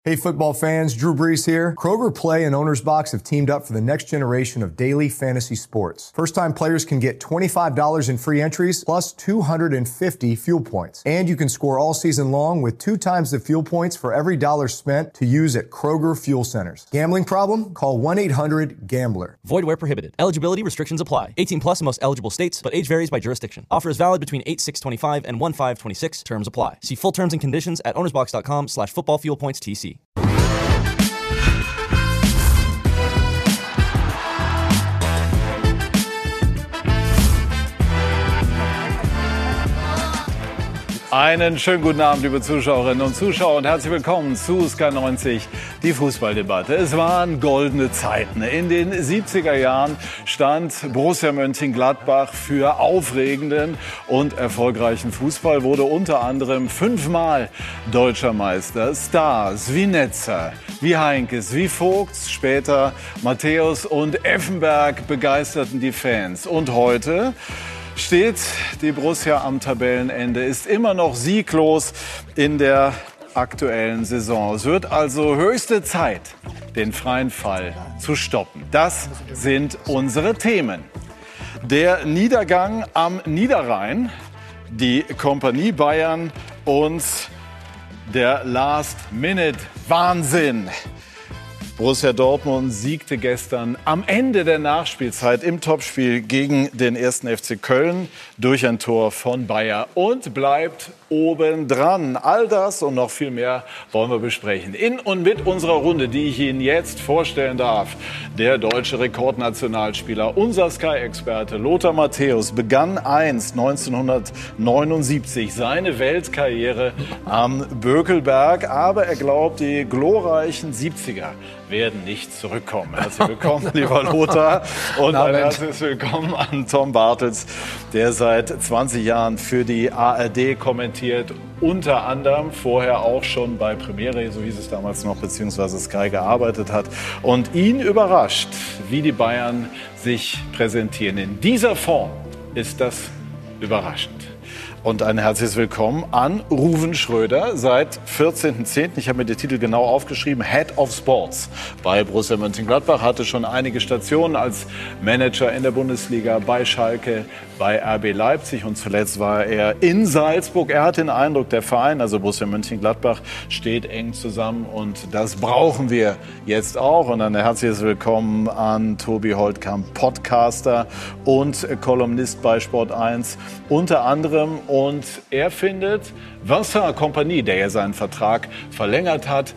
Hey football fans, Drew Brees here. Kroger Play and Owner's Box have teamed up for the next generation of daily fantasy sports. First-time players can get $25 in free entries plus 250 fuel points. And you can score all season long with 2 times the fuel points for every dollar spent to use at Kroger Fuel Centers. Gambling problem? Call 1-800-GAMBLER. Void where prohibited. Eligibility restrictions apply. 18 plus in most eligible states, but age varies by jurisdiction. Offer is valid between 8/6/25 and 1/5/26. Terms apply. See full terms and conditions at ownersbox.com/footballfuelpoints-TC. Einen schönen guten Abend, liebe Zuschauerinnen und Zuschauer, und herzlich willkommen zu SK90, die Fußballdebatte. Es waren goldene Zeiten. In den 70er Jahren stand Borussia Mönchengladbach für aufregenden und erfolgreichen Fußball, wurde unter anderem 5-mal deutscher Meister. Stars wie Netzer, wie Heinkes, wie Vogts, später Matthäus und Effenberg begeisterten die Fans. Und heute steht die Borussia am Tabellenende, ist immer noch sieglos in der aktuellen Saison. Es wird also höchste Zeit, den freien Fall zu stoppen. Das sind unsere Themen. Der Niedergang am Niederrhein, die Kompanie Bayern und der Last-Minute-Wahnsinn. Borussia Dortmund siegte gestern am Ende der Nachspielzeit im Topspiel gegen den 1. FC Köln durch ein Tor von Bayer und bleibt obendran. All das und noch viel mehr wollen wir besprechen. In und mit unserer Runde, die ich Ihnen jetzt vorstellen darf. Der deutsche Rekordnationalspieler, unser Sky-Experte Lothar Matthäus, begann 1979 seine Weltkarriere am Bökelberg. Aber er glaubt, die glorreichen 70er werden nicht zurückkommen. Herzlich willkommen, lieber Lothar. Und ein herzliches Willkommen an Tom Bartels, der seit 20 Jahren für die ARD kommentiert. Unter anderem vorher auch schon bei Premiere, so hieß es damals noch, beziehungsweise Sky gearbeitet hat. Und ihn überrascht, wie die Bayern sich präsentieren. In dieser Form ist das überraschend. Und ein herzliches Willkommen an Ruven Schröder, seit 14.10., ich habe mir den Titel genau aufgeschrieben, Head of Sports bei Borussia Mönchengladbach, hatte schon einige Stationen als Manager in der Bundesliga, bei Schalke, bei RB Leipzig und zuletzt war er in Salzburg. Er hat den Eindruck, der Verein, also Borussia Mönchengladbach, steht eng zusammen und das brauchen wir jetzt auch. Und ein herzliches Willkommen an Tobi Holtkamp, Podcaster und Kolumnist bei Sport 1 unter anderem. Und er findet, Vincent Kompany, der ja seinen Vertrag verlängert hat,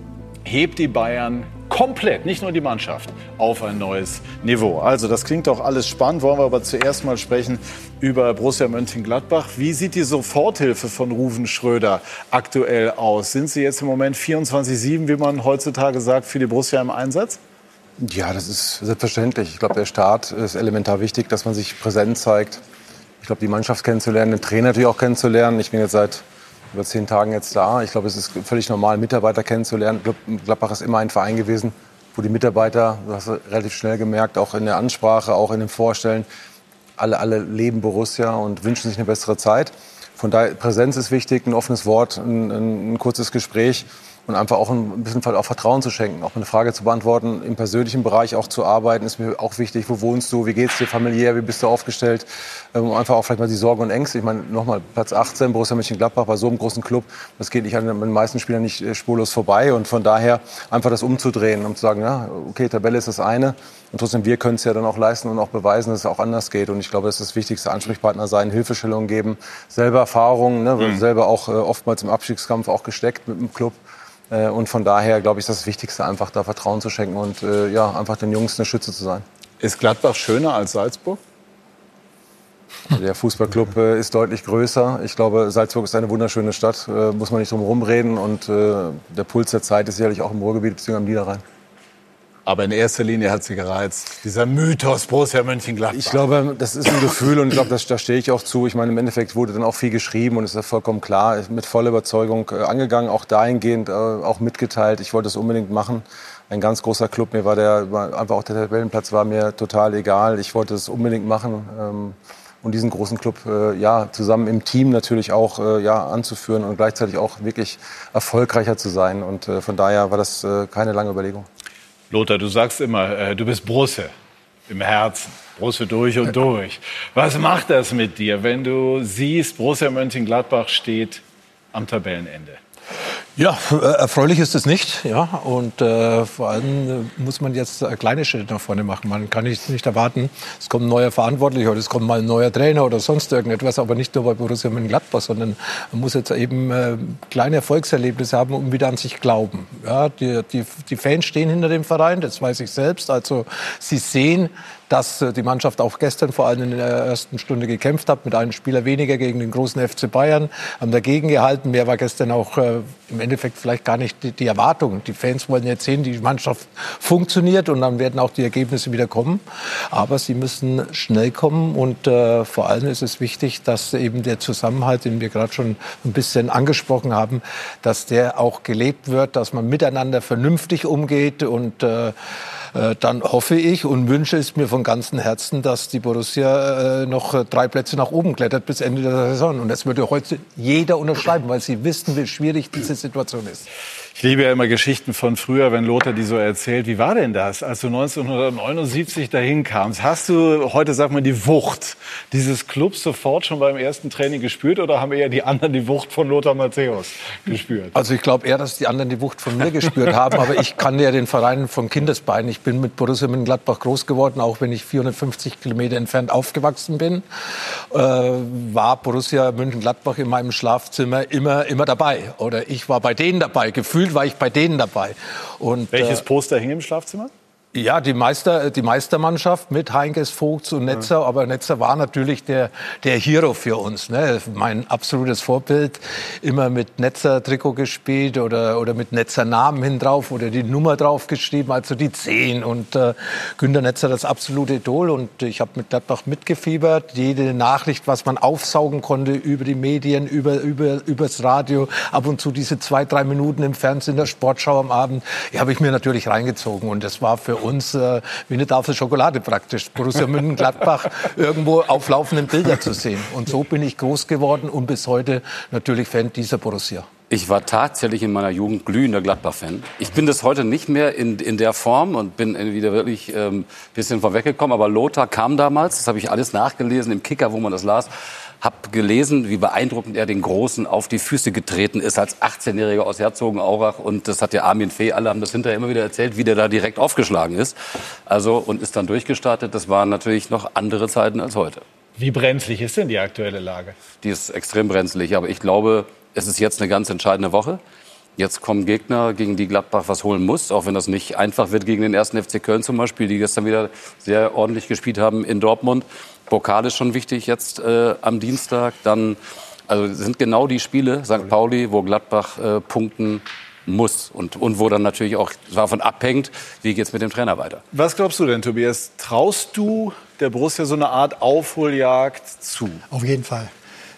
hebt die Bayern komplett, nicht nur die Mannschaft, auf ein neues Niveau. Also das klingt doch alles spannend. Wollen wir aber zuerst mal sprechen über Borussia Mönchengladbach. Wie sieht die Soforthilfe von Ruven Schröder aktuell aus? Sind Sie jetzt im Moment 24/7, wie man heutzutage sagt, für die Borussia im Einsatz? Ja, das ist selbstverständlich. Ich glaube, der Start ist elementar wichtig, dass man sich präsent zeigt. Ich glaube, die Mannschaft kennenzulernen, den Trainer natürlich auch kennenzulernen. Ich bin jetzt seit über 10 Tagen jetzt da. Ich glaube, es ist völlig normal, Mitarbeiter kennenzulernen. Gladbach ist immer ein Verein gewesen, wo die Mitarbeiter, das hast du relativ schnell gemerkt, auch in der Ansprache, auch in dem Vorstellen, alle leben Borussia und wünschen sich eine bessere Zeit. Von daher, Präsenz ist wichtig, ein offenes Wort, ein kurzes Gespräch. Und einfach auch ein bisschen auch Vertrauen zu schenken, auch eine Frage zu beantworten, im persönlichen Bereich auch zu arbeiten, ist mir auch wichtig. Wo wohnst du, wie geht's dir familiär, wie bist du aufgestellt? Einfach auch vielleicht mal die Sorgen und Ängste. Ich meine, nochmal Platz 18, Borussia Mönchengladbach bei so einem großen Club, das geht nicht an den meisten Spielern nicht spurlos vorbei. Und von daher einfach das umzudrehen, um zu sagen, ja, okay, Tabelle ist das eine. Und trotzdem, wir können es ja dann auch leisten und auch beweisen, dass es auch anders geht. Und ich glaube, das ist das Wichtigste, Ansprechpartner sein, Hilfestellungen geben, selber Erfahrungen, ne, selber auch oftmals im Abstiegskampf auch gesteckt mit dem Club. Und von daher, glaube ich, ist das Wichtigste, einfach da Vertrauen zu schenken und ja, einfach den Jungs eine Stütze zu sein. Ist Gladbach schöner als Salzburg? Der Fußballclub ist deutlich größer. Ich glaube, Salzburg ist eine wunderschöne Stadt, muss man nicht drum herum reden. Und der Puls der Zeit ist sicherlich auch im Ruhrgebiet bzw. am Niederrhein. Aber in erster Linie hat sie gereizt, dieser Mythos Borussia Mönchengladbach. Ich glaube, das ist ein Gefühl und ich glaube, da stehe ich auch zu. Ich meine, im Endeffekt wurde dann auch viel geschrieben und es ist ja vollkommen klar, mit voller Überzeugung angegangen, auch dahingehend, auch mitgeteilt. Ich wollte es unbedingt machen. Ein ganz großer Club, einfach auch der Tabellenplatz war mir total egal. Ich wollte es unbedingt machen. und diesen großen Club zusammen im Team natürlich auch anzuführen und gleichzeitig auch wirklich erfolgreicher zu sein. Und von daher war das keine lange Überlegung. Lothar, du sagst immer, du bist Brusse im Herzen. Borussia durch und durch. Was macht das mit dir, wenn du siehst, Borussia Mönchengladbach steht am Tabellenende? Ja, erfreulich ist es nicht. Ja, und vor allem muss man jetzt kleine Schritte nach vorne machen. Man kann nicht erwarten, es kommt ein neuer Verantwortlicher oder es kommt mal ein neuer Trainer oder sonst irgendetwas, aber nicht nur bei Borussia Mönchengladbach, sondern man muss jetzt eben kleine Erfolgserlebnisse haben und wieder an sich glauben. Ja, die Fans stehen hinter dem Verein, das weiß ich selbst. Also sie sehen, dass die Mannschaft auch gestern vor allem in der ersten Stunde gekämpft hat, mit einem Spieler weniger gegen den großen FC Bayern, haben dagegen gehalten. Mehr war gestern auch im Endeffekt vielleicht gar nicht die Erwartung. Die Fans wollen jetzt sehen, die Mannschaft funktioniert und dann werden auch die Ergebnisse wieder kommen. Aber sie müssen schnell kommen und vor allem ist es wichtig, dass eben der Zusammenhalt, den wir gerade schon ein bisschen angesprochen haben, dass der auch gelebt wird, dass man miteinander vernünftig umgeht und dann hoffe ich und wünsche es mir von ganzem Herzen, dass die Borussia noch 3 Plätze nach oben klettert bis Ende der Saison. Und das würde heute jeder unterschreiben, weil sie wissen, wie schwierig diese Situation ist. Ich liebe ja immer Geschichten von früher, wenn Lothar die so erzählt. Wie war denn das, als du 1979 dahin kamst? Hast du heute, sag mal, die Wucht dieses Clubs sofort schon beim ersten Training gespürt oder haben eher die anderen die Wucht von Lothar Matthäus gespürt? Also ich glaube eher, dass die anderen die Wucht von mir gespürt haben. Aber ich kannte ja den Verein von Kindesbeinen. Ich bin mit Borussia Mönchengladbach groß geworden, auch wenn ich 450 Kilometer entfernt aufgewachsen bin. War Borussia Mönchengladbach in meinem Schlafzimmer immer dabei. Oder ich war bei denen dabei. Gefühlt war ich bei denen dabei. Und, welches Poster hing im Schlafzimmer? Ja, die Meistermannschaft mit Heinkes, Vogts und Netzer. Aber Netzer war natürlich der Hero für uns. Ne? Mein absolutes Vorbild. Immer mit Netzer-Trikot gespielt oder mit Netzer-Namen hin drauf oder die Nummer drauf geschrieben, also die 10. Und Günter Netzer, das absolute Idol. Und ich habe mit Gladbach mitgefiebert. Jede Nachricht, was man aufsaugen konnte über die Medien, übers Radio. Ab und zu diese 2-3 Minuten im Fernsehen, der Sportschau am Abend, die habe ich mir natürlich reingezogen. Und das war für uns wie eine Tafel Schokolade praktisch. Borussia Mönchengladbach irgendwo auf laufenden Bildern zu sehen. Und so bin ich groß geworden und bis heute natürlich Fan dieser Borussia. Ich war tatsächlich in meiner Jugend glühender Gladbach-Fan. Ich bin das heute nicht mehr in der Form und bin wieder wirklich ein bisschen vorweggekommen. Aber Lothar kam damals, das habe ich alles nachgelesen im Kicker, wo man das las. Hab gelesen, wie beeindruckend er den Großen auf die Füße getreten ist als 18-Jähriger aus Herzogenaurach. Und das hat ja Armin Fee, alle haben das hinterher immer wieder erzählt, wie der da direkt aufgeschlagen ist. Also, und ist dann durchgestartet. Das waren natürlich noch andere Zeiten als heute. Wie brenzlig ist denn die aktuelle Lage? Die ist extrem brenzlig. Aber ich glaube, es ist jetzt eine ganz entscheidende Woche. Jetzt kommen Gegner, gegen die Gladbach was holen muss, auch wenn das nicht einfach wird gegen den 1. FC Köln zum Beispiel, die gestern wieder sehr ordentlich gespielt haben in Dortmund. Pokal ist schon wichtig jetzt am Dienstag. Dann, also sind genau die Spiele, St. Pauli, wo Gladbach punkten muss und wo dann natürlich auch davon abhängt, wie geht's mit dem Trainer weiter. Was glaubst du denn, Tobias? Traust du der Borussia so eine Art Aufholjagd zu? Auf jeden Fall.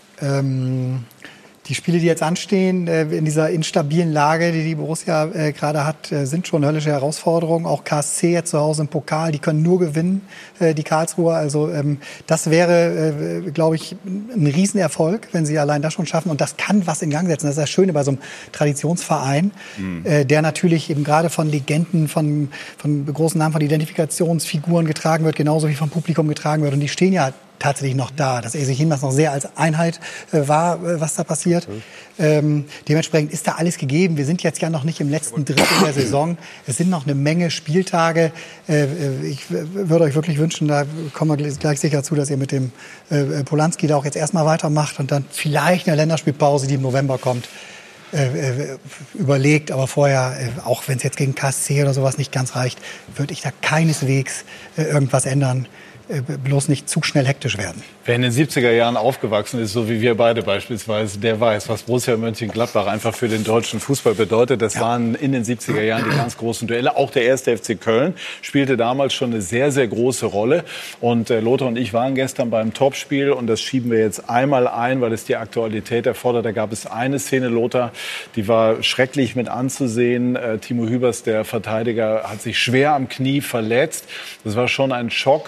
Die Spiele, die jetzt anstehen, in dieser instabilen Lage, die Borussia gerade hat, sind schon höllische Herausforderungen. Auch KSC jetzt zu Hause im Pokal, die können nur gewinnen, die Karlsruher. Also das wäre, glaube ich, ein Riesenerfolg, wenn sie allein das schon schaffen. Und das kann was in Gang setzen. Das ist das Schöne bei so einem Traditionsverein, der natürlich eben gerade von Legenden, von großen Namen, von Identifikationsfiguren getragen wird, genauso wie vom Publikum getragen wird. Und die stehen ja tatsächlich noch da. Das Eisig-Himmers noch sehr als Einheit war, was da passiert. Dementsprechend ist da alles gegeben. Wir sind jetzt ja noch nicht im letzten Drittel der Saison. Es sind noch eine Menge Spieltage. Ich würde euch wirklich wünschen, da kommen wir gleich sicher zu, dass ihr mit dem Polanski da auch jetzt erstmal weitermacht und dann vielleicht eine Länderspielpause, die im November kommt, überlegt. Aber vorher, auch wenn es jetzt gegen KSC oder sowas nicht ganz reicht, würde ich da keineswegs irgendwas ändern. Bloß nicht zu schnell hektisch werden. Wer in den 70er Jahren aufgewachsen ist, so wie wir beide beispielsweise, der weiß, was Borussia Mönchengladbach einfach für den deutschen Fußball bedeutet. Das waren in den 70er Jahren die ganz großen Duelle. Auch der 1. FC Köln spielte damals schon eine sehr, sehr große Rolle. Und Lothar und ich waren gestern beim Topspiel und das schieben wir jetzt einmal ein, weil es die Aktualität erfordert. Da gab es eine Szene, Lothar, die war schrecklich mit anzusehen. Timo Hübers, der Verteidiger, hat sich schwer am Knie verletzt. Das war schon ein Schock. Und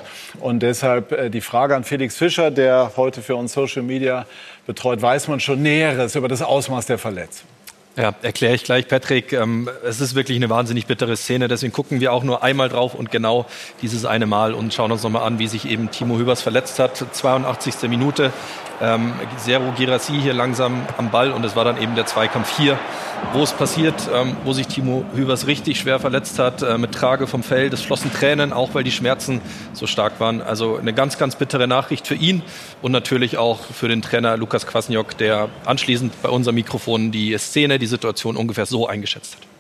Und deshalb die Frage an Felix Fischer, der heute für uns Social Media betreut. Weiß man schon Näheres über das Ausmaß der Verletzung? Ja, erkläre ich gleich, Patrick. Es ist wirklich eine wahnsinnig bittere Szene. Deswegen gucken wir auch nur einmal drauf und genau dieses eine Mal und schauen uns nochmal an, wie sich eben Timo Hübers verletzt hat. 82. Minute. Serhou Guirassy hier langsam am Ball und es war dann eben der Zweikampf hier, wo es passiert, wo sich Timo Hübers richtig schwer verletzt hat, mit Trage vom Feld. Es flossen Tränen, auch weil die Schmerzen so stark waren. Also eine ganz, ganz bittere Nachricht für ihn und natürlich auch für den Trainer Lukas Kwasniok, der anschließend bei unserem Mikrofon die Szene, die Situation ungefähr so eingeschätzt hat.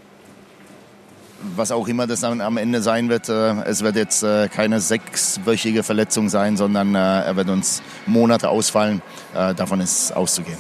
Was auch immer das dann am Ende sein wird, es wird jetzt keine 6-wöchige Verletzung sein, sondern er wird uns Monate ausfallen. Davon ist auszugehen.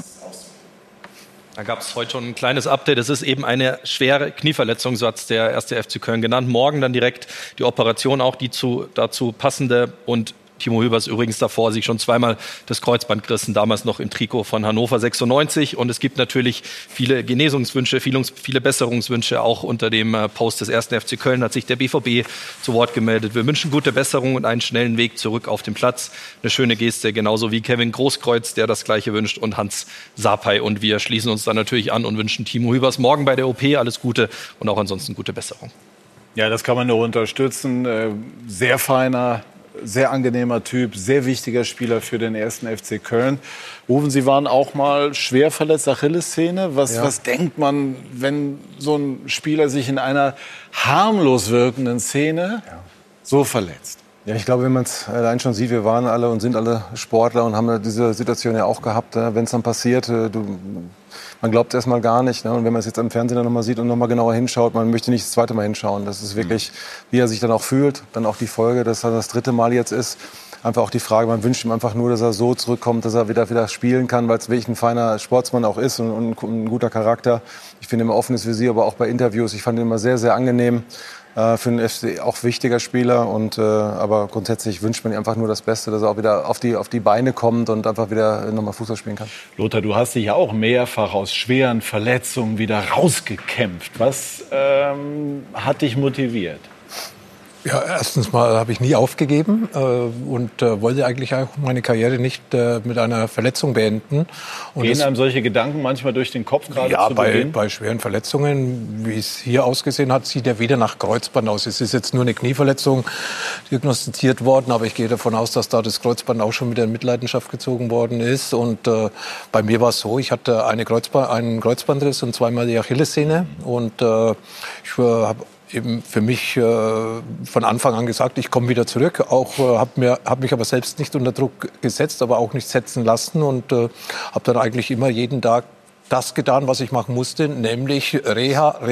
Da gab es heute schon ein kleines Update. Es ist eben eine schwere Knieverletzung, so hat es der 1. FC Köln genannt. Morgen dann direkt die Operation, auch die dazu passende. Und Timo Hübers übrigens davor sich schon zweimal das Kreuzband gerissen, damals noch im Trikot von Hannover 96. Und es gibt natürlich viele Genesungswünsche, viele Besserungswünsche. Auch unter dem Post des 1. FC Köln hat sich der BVB zu Wort gemeldet. Wir wünschen gute Besserung und einen schnellen Weg zurück auf den Platz. Eine schöne Geste, genauso wie Kevin Großkreuz, der das Gleiche wünscht, und Hans Sapai. Und wir schließen uns dann natürlich an und wünschen Timo Hübers morgen bei der OP alles Gute und auch ansonsten gute Besserung. Ja, das kann man nur unterstützen. Sehr feiner, sehr angenehmer Typ, sehr wichtiger Spieler für den 1. FC Köln. Rufen, Sie waren auch mal schwer verletzt, Achillessehne. Was denkt man, wenn so ein Spieler sich in einer harmlos wirkenden Szene so verletzt? Ja, ich glaube, wenn man es allein schon sieht, wir waren alle und sind alle Sportler und haben diese Situation ja auch gehabt. Wenn es dann passiert, man glaubt erst mal gar nicht. Ne? Und wenn man es jetzt am Fernsehen dann nochmal sieht und nochmal genauer hinschaut, man möchte nicht das zweite Mal hinschauen. Das ist wirklich, wie er sich dann auch fühlt. Dann auch die Folge, dass er das 3. Mal jetzt ist. Einfach auch die Frage, man wünscht ihm einfach nur, dass er so zurückkommt, dass er wieder spielen kann, weil es wirklich ein feiner Sportsmann auch ist und ein guter Charakter. Ich finde immer offenes Visier, aber auch bei Interviews. Ich fand ihn immer sehr, sehr angenehm. Für den FC auch wichtiger Spieler. Aber grundsätzlich wünscht man ihm einfach nur das Beste, dass er auch wieder auf die Beine kommt und einfach wieder nochmal Fußball spielen kann. Lothar, du hast dich ja auch mehrfach aus schweren Verletzungen wieder rausgekämpft. Was hat dich motiviert? Ja, erstens mal habe ich nie aufgegeben und wollte eigentlich auch meine Karriere nicht mit einer Verletzung beenden. Und gehen einem solche Gedanken manchmal durch den Kopf gerade zu Beginn? Ja, bei schweren Verletzungen, wie es hier ausgesehen hat, sieht er wieder nach Kreuzband aus. Es ist jetzt nur eine Knieverletzung diagnostiziert worden, aber ich gehe davon aus, dass da das Kreuzband auch schon wieder in Mitleidenschaft gezogen worden ist. Und bei mir war es so, ich hatte einen Kreuzbandriss und zweimal die Achillessehne und ich habe eben für mich von Anfang an gesagt, ich komme wieder zurück. Auch habe mich aber selbst nicht unter Druck gesetzt, aber auch nicht setzen lassen und habe dann eigentlich immer jeden Tag das getan, was ich machen musste, nämlich Reha.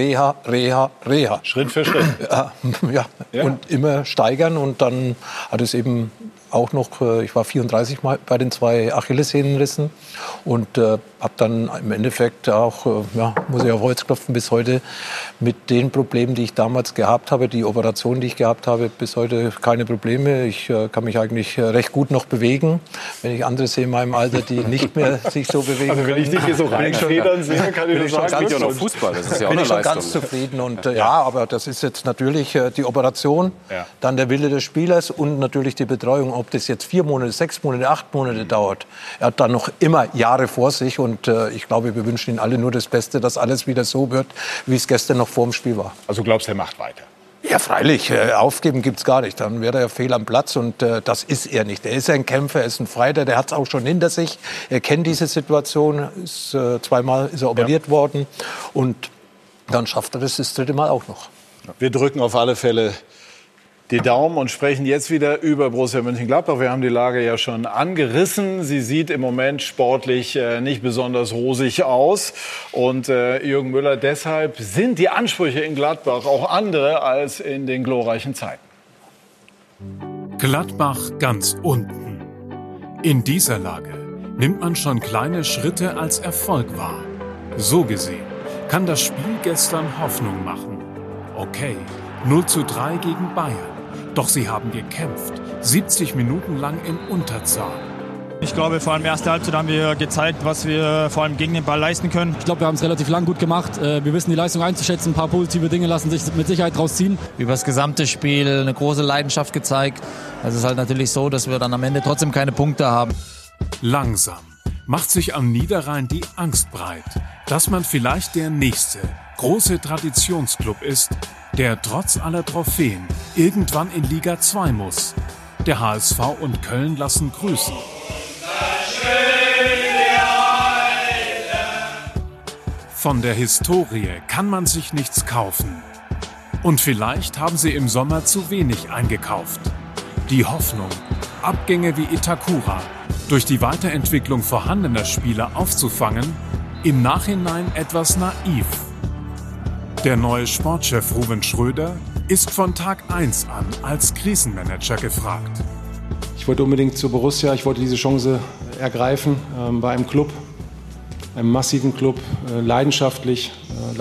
Schritt für Schritt. Ja. Und immer steigern. Und dann hat es eben auch noch, ich war 34 Mal bei den 2 Achillessehnenrissen und habe dann im Endeffekt auch, muss ich auf Holz klopfen, bis heute mit den Problemen, die ich damals gehabt habe, die Operation, die ich gehabt habe, bis heute keine Probleme. Ich kann mich eigentlich recht gut noch bewegen. Wenn ich andere sehe in meinem Alter, die nicht mehr sich so bewegen also wenn ich dich hier so reinfedern sehe, kann ich nur sagen, ja noch Fußball. Das ist ja auch eine Leistung. Bin ich schon ganz zufrieden. Und aber das ist jetzt natürlich die Operation, dann der Wille des Spielers und natürlich die Betreuung. Ob das jetzt 4 Monate, 6 Monate, 8 Monate dauert. Er hat dann noch immer Jahre vor sich und ich glaube, wir wünschen Ihnen alle nur das Beste, dass alles wieder so wird, wie es gestern noch vor dem Spiel war. Also glaubst du, er macht weiter? Ja, freilich. Aufgeben gibt's gar nicht. Dann wäre er fehl am Platz und das ist er nicht. Er ist ein Kämpfer, er ist ein Fighter, der hat es auch schon hinter sich. Er kennt diese Situation, zweimal ist er operiert worden und dann schafft er das 3. Mal auch noch. Wir drücken auf alle Fälle die Daumen und sprechen jetzt wieder über Borussia Mönchengladbach. Wir haben die Lage ja schon angerissen. Sie sieht im Moment sportlich nicht besonders rosig aus. Und Jürgen Müller, deshalb sind die Ansprüche in Gladbach auch andere als in den glorreichen Zeiten. Gladbach ganz unten. In dieser Lage nimmt man schon kleine Schritte als Erfolg wahr. So gesehen kann das Spiel gestern Hoffnung machen. Okay, 0:3 gegen Bayern. Doch sie haben gekämpft, 70 Minuten lang in Unterzahl. Ich glaube, vor allem erste Halbzeit haben wir gezeigt, was wir vor allem gegen den Ball leisten können. Ich glaube, wir haben es relativ lang gut gemacht. Wir wissen die Leistung einzuschätzen. Ein paar positive Dinge lassen sich mit Sicherheit draus ziehen. Über das gesamte Spiel eine große Leidenschaft gezeigt. Es ist halt natürlich so, dass wir dann am Ende trotzdem keine Punkte haben. Langsam macht sich am Niederrhein die Angst breit, dass man vielleicht der nächste große Traditionsclub ist, der trotz aller Trophäen irgendwann in Liga 2 muss. Der HSV und Köln lassen grüßen. Von der Historie kann man sich nichts kaufen. Und vielleicht haben sie im Sommer zu wenig eingekauft. Die Hoffnung, Abgänge wie Itakura durch die Weiterentwicklung vorhandener Spieler aufzufangen, im Nachhinein etwas naiv. Der neue Sportchef Ruven Schröder ist von Tag 1 an als Krisenmanager gefragt. Ich wollte unbedingt zu Borussia, ich wollte diese Chance ergreifen bei einem Club, einem massiven Club, leidenschaftliche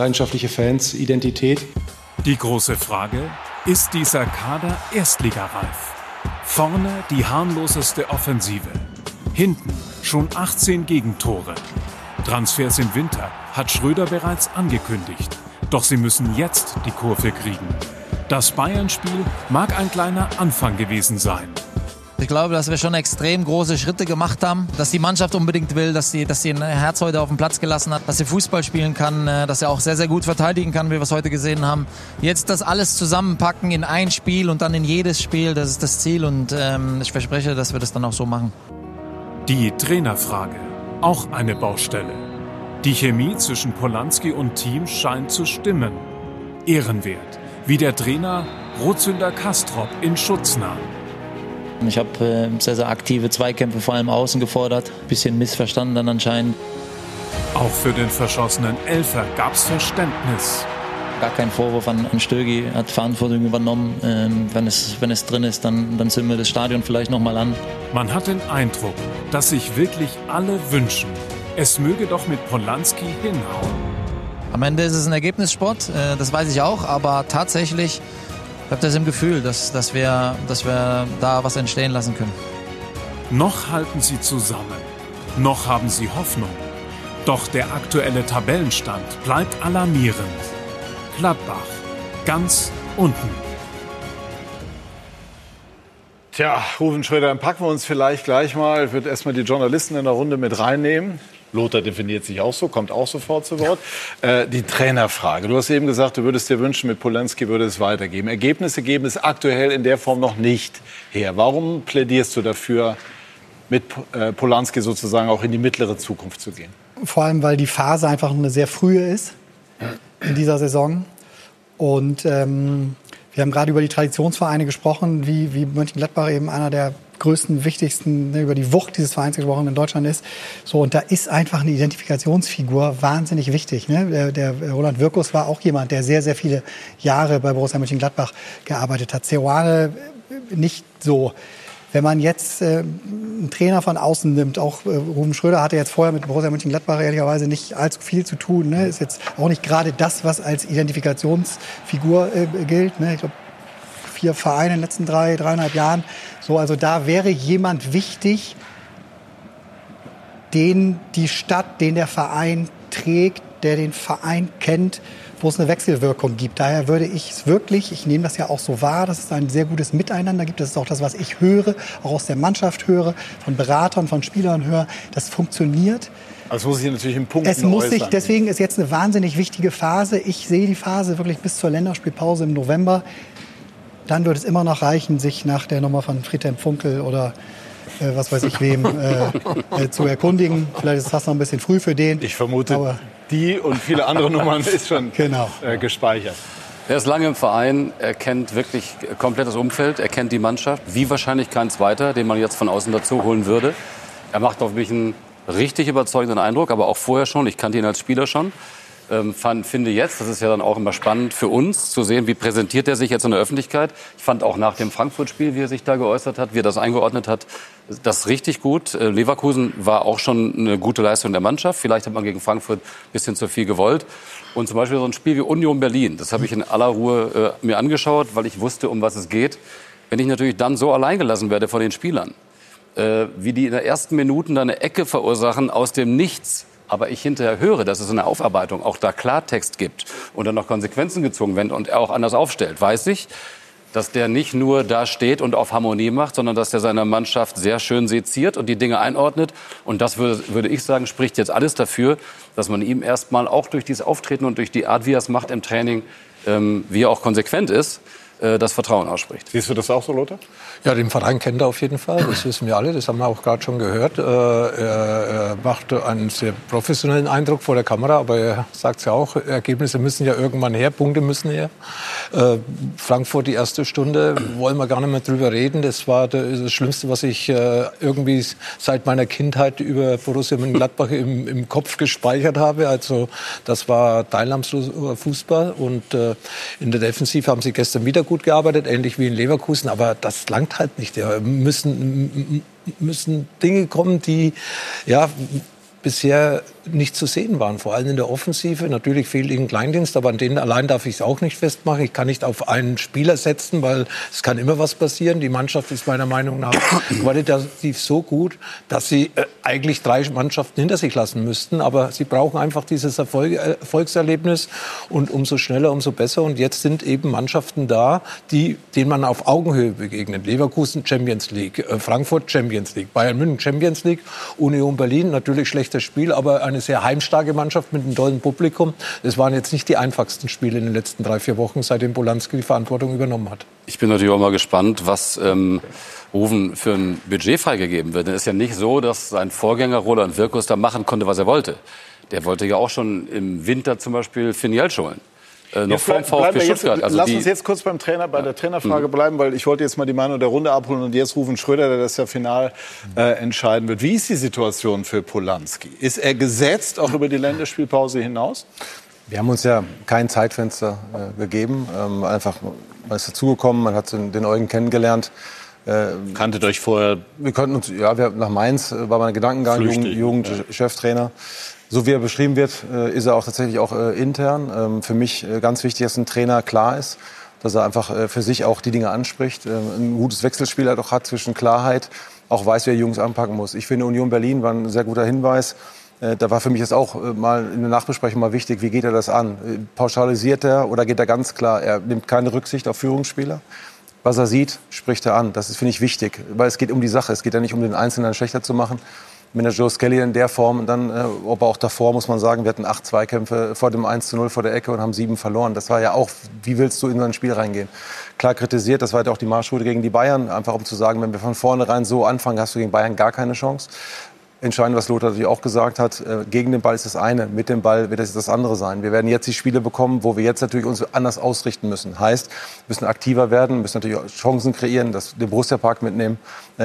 Fans, Identität. Die große Frage, ist dieser Kader erstligareif? Vorne die harmloseste Offensive, hinten schon 18 Gegentore. Transfers im Winter hat Schröder bereits angekündigt, doch sie müssen jetzt die Kurve kriegen. Das Bayern-Spiel mag ein kleiner Anfang gewesen sein. Ich glaube, dass wir schon extrem große Schritte gemacht haben, dass die Mannschaft unbedingt will, dass sie ein Herz heute auf den Platz gelassen hat, dass sie Fußball spielen kann, dass er auch sehr, sehr gut verteidigen kann, wie wir es heute gesehen haben. Jetzt das alles zusammenpacken in ein Spiel und dann in jedes Spiel, das ist das Ziel und ich verspreche, dass wir das dann auch so machen. Die Trainerfrage, auch eine Baustelle. Die Chemie zwischen Polanski und Team scheint zu stimmen. Ehrenwert, wie der Trainer Rozünder Kastrop in Schutz nahm. Ich habe sehr, sehr aktive Zweikämpfe vor allem außen gefordert. Bisschen missverstanden dann anscheinend. Auch für den verschossenen Elfer gab es Verständnis. Gar kein Vorwurf an Stögi, hat Verantwortung übernommen. Wenn es drin ist, dann zünden wir das Stadion vielleicht nochmal an. Man hat den Eindruck, dass sich wirklich alle wünschen, es möge doch mit Polanski hinhauen. Am Ende ist es ein Ergebnissport, das weiß ich auch, aber tatsächlich ich habe das im Gefühl, dass wir da was entstehen lassen können. Noch halten sie zusammen, noch haben sie Hoffnung. Doch der aktuelle Tabellenstand bleibt alarmierend. Gladbach, ganz unten. Tja, Ruven Schröder, dann packen wir uns vielleicht gleich mal, ich würde erstmal die Journalisten in der Runde mit reinnehmen. Lothar definiert sich auch so, kommt auch sofort zu Wort. Die Trainerfrage. Du hast eben gesagt, du würdest dir wünschen, mit Polanski würde es weitergeben. Ergebnisse geben es aktuell in der Form noch nicht her. Warum plädierst du dafür, mit Polanski sozusagen auch in die mittlere Zukunft zu gehen? Vor allem, weil die Phase einfach eine sehr frühe ist in dieser Saison. Und wir haben gerade über die Traditionsvereine gesprochen, wie Mönchengladbach eben einer der größten, wichtigsten, über die Wucht dieses Vereins gesprochen in Deutschland ist. So, und da ist einfach eine Identifikationsfigur wahnsinnig wichtig. Ne? Der Roland Wirkus war auch jemand, der sehr, sehr viele Jahre bei Borussia Mönchengladbach gearbeitet hat. Seoane nicht so. Wenn man jetzt einen Trainer von außen nimmt, auch Ruven Schröder hatte jetzt vorher mit Borussia Mönchengladbach ehrlicherweise nicht allzu viel zu tun. Ne? Ist jetzt auch nicht gerade das, was als Identifikationsfigur gilt. Ne? Ich glaube, 4 Vereine in den letzten 3,5 Jahren. So, also da wäre jemand wichtig, den die Stadt, den der Verein trägt, der den Verein kennt, wo es eine Wechselwirkung gibt. Daher würde ich es wirklich, ich nehme das ja auch so wahr, dass es ein sehr gutes Miteinander gibt. Das ist auch das, was ich höre, auch aus der Mannschaft höre, von Beratern, von Spielern höre. Das funktioniert. Also muss sich natürlich im Punkt äußern. Deswegen ist jetzt eine wahnsinnig wichtige Phase. Ich sehe die Phase wirklich bis zur Länderspielpause im November. Dann wird es immer noch reichen, sich nach der Nummer von Friedhelm Funkel oder was weiß ich wem zu erkundigen. Vielleicht ist das noch ein bisschen früh für den. Ich vermute, aber die und viele andere Nummern ist schon gespeichert. Er ist lange im Verein, er kennt wirklich komplett das Umfeld, er kennt die Mannschaft, wie wahrscheinlich kein Zweiter, den man jetzt von außen dazu holen würde. Er macht auf mich einen richtig überzeugenden Eindruck, aber auch vorher schon, ich kannte ihn als Spieler schon. Finde jetzt, das ist ja dann auch immer spannend für uns, zu sehen, wie präsentiert er sich jetzt in der Öffentlichkeit. Ich fand auch nach dem Frankfurt-Spiel, wie er sich da geäußert hat, wie er das eingeordnet hat, das richtig gut. Leverkusen war auch schon eine gute Leistung der Mannschaft. Vielleicht hat man gegen Frankfurt ein bisschen zu viel gewollt. Und zum Beispiel so ein Spiel wie Union Berlin, das habe ich in aller Ruhe mir angeschaut, weil ich wusste, um was es geht. Wenn ich natürlich dann so allein gelassen werde von den Spielern, wie die in den ersten Minuten da eine Ecke verursachen aus dem Nichts. Aber ich hinterher höre, dass es in der Aufarbeitung auch da Klartext gibt und dann noch Konsequenzen gezogen werden und er auch anders aufstellt, weiß ich, dass der nicht nur da steht und auf Harmonie macht, sondern dass der seine Mannschaft sehr schön seziert und die Dinge einordnet. Und das würde ich sagen, spricht jetzt alles dafür, dass man ihm erstmal auch durch dieses Auftreten und durch die Art, wie er es macht im Training, wie er auch konsequent ist, das Vertrauen ausspricht. Siehst du das auch so, Lothar? Ja, den Verein kennt er auf jeden Fall. Das wissen wir alle. Das haben wir auch gerade schon gehört. Er macht einen sehr professionellen Eindruck vor der Kamera. Aber er sagt es ja auch, Ergebnisse müssen ja irgendwann her, Punkte müssen her. Frankfurt, die erste Stunde, wollen wir gar nicht mehr drüber reden. Das war das Schlimmste, was ich irgendwie seit meiner Kindheit über Borussia Mönchengladbach im Kopf gespeichert habe. Also das war teilnahmsloser Fußball. Und in der Defensive haben sie gestern wieder gut gearbeitet, ähnlich wie in Leverkusen. Aber das langt halt nicht. Ja, müssen Dinge kommen, die ja bisher nicht zu sehen waren, vor allem in der Offensive. Natürlich fehlt ihnen Kleindienst, aber an denen allein darf ich es auch nicht festmachen. Ich kann nicht auf einen Spieler setzen, weil es kann immer was passieren. Die Mannschaft ist meiner Meinung nach qualitativ so gut, dass sie eigentlich 3 Mannschaften hinter sich lassen müssten. Aber sie brauchen einfach dieses Erfolgserlebnis und umso schneller, umso besser. Und jetzt sind eben Mannschaften da, denen man auf Augenhöhe begegnet. Leverkusen Champions League, Frankfurt Champions League, Bayern München Champions League, Union Berlin natürlich schlechtes Spiel, aber eine sehr heimstarke Mannschaft mit einem tollen Publikum. Es waren jetzt nicht die einfachsten Spiele in den letzten 3-4 Wochen, seitdem Polanski die Verantwortung übernommen hat. Ich bin natürlich auch mal gespannt, was Rufen für ein Budget freigegeben wird. Es ist ja nicht so, dass sein Vorgänger Roland Wirkus da machen konnte, was er wollte. Der wollte ja auch schon im Winter zum Beispiel Finielsch holen. Noch vom VfB Stuttgart. Also lass uns jetzt kurz bei der Trainerfrage bleiben, weil ich wollte jetzt mal die Meinung der Runde abholen und jetzt Rufen Schröder, der das ja final entscheiden wird. Wie ist die Situation für Polanski? Ist er gesetzt, auch über die Länderspielpause hinaus? Wir haben uns ja kein Zeitfenster gegeben. Einfach, man ist dazugekommen, man hat den Eugen kennengelernt. Kanntet euch vorher? Wir konnten uns, nach Mainz war mein Gedankengang, Jugend-Cheftrainer. So wie er beschrieben wird, ist er auch tatsächlich auch intern. Für mich ganz wichtig, dass ein Trainer klar ist, dass er einfach für sich auch die Dinge anspricht, ein gutes Wechselspiel halt auch hat zwischen Klarheit, auch weiß, wer Jungs anpacken muss. Ich finde, Union Berlin war ein sehr guter Hinweis. Da war für mich jetzt auch mal in der Nachbesprechung mal wichtig, wie geht er das an? Pauschalisiert er oder geht er ganz klar, er nimmt keine Rücksicht auf Führungsspieler? Was er sieht, spricht er an. Das ist, finde ich, wichtig, weil es geht um die Sache. Es geht ja nicht um den Einzelnen schlechter zu machen. Mit der Joe Skelly in der Form, und dann, aber auch davor muss man sagen, wir hatten 8 Zweikämpfe vor dem 1:0 vor der Ecke und haben 7 verloren. Das war ja auch, wie willst du in so ein Spiel reingehen? Klar kritisiert, das war ja auch die Marschroute gegen die Bayern, einfach um zu sagen, wenn wir von vornherein so anfangen, hast du gegen Bayern gar keine Chance. Entscheidend, was Lothar natürlich auch gesagt hat, gegen den Ball ist das eine, mit dem Ball wird das andere sein. Wir werden jetzt die Spiele bekommen, wo wir jetzt natürlich uns anders ausrichten müssen. Heißt, wir müssen aktiver werden, müssen natürlich auch Chancen kreieren, den Borussia-Park mitnehmen,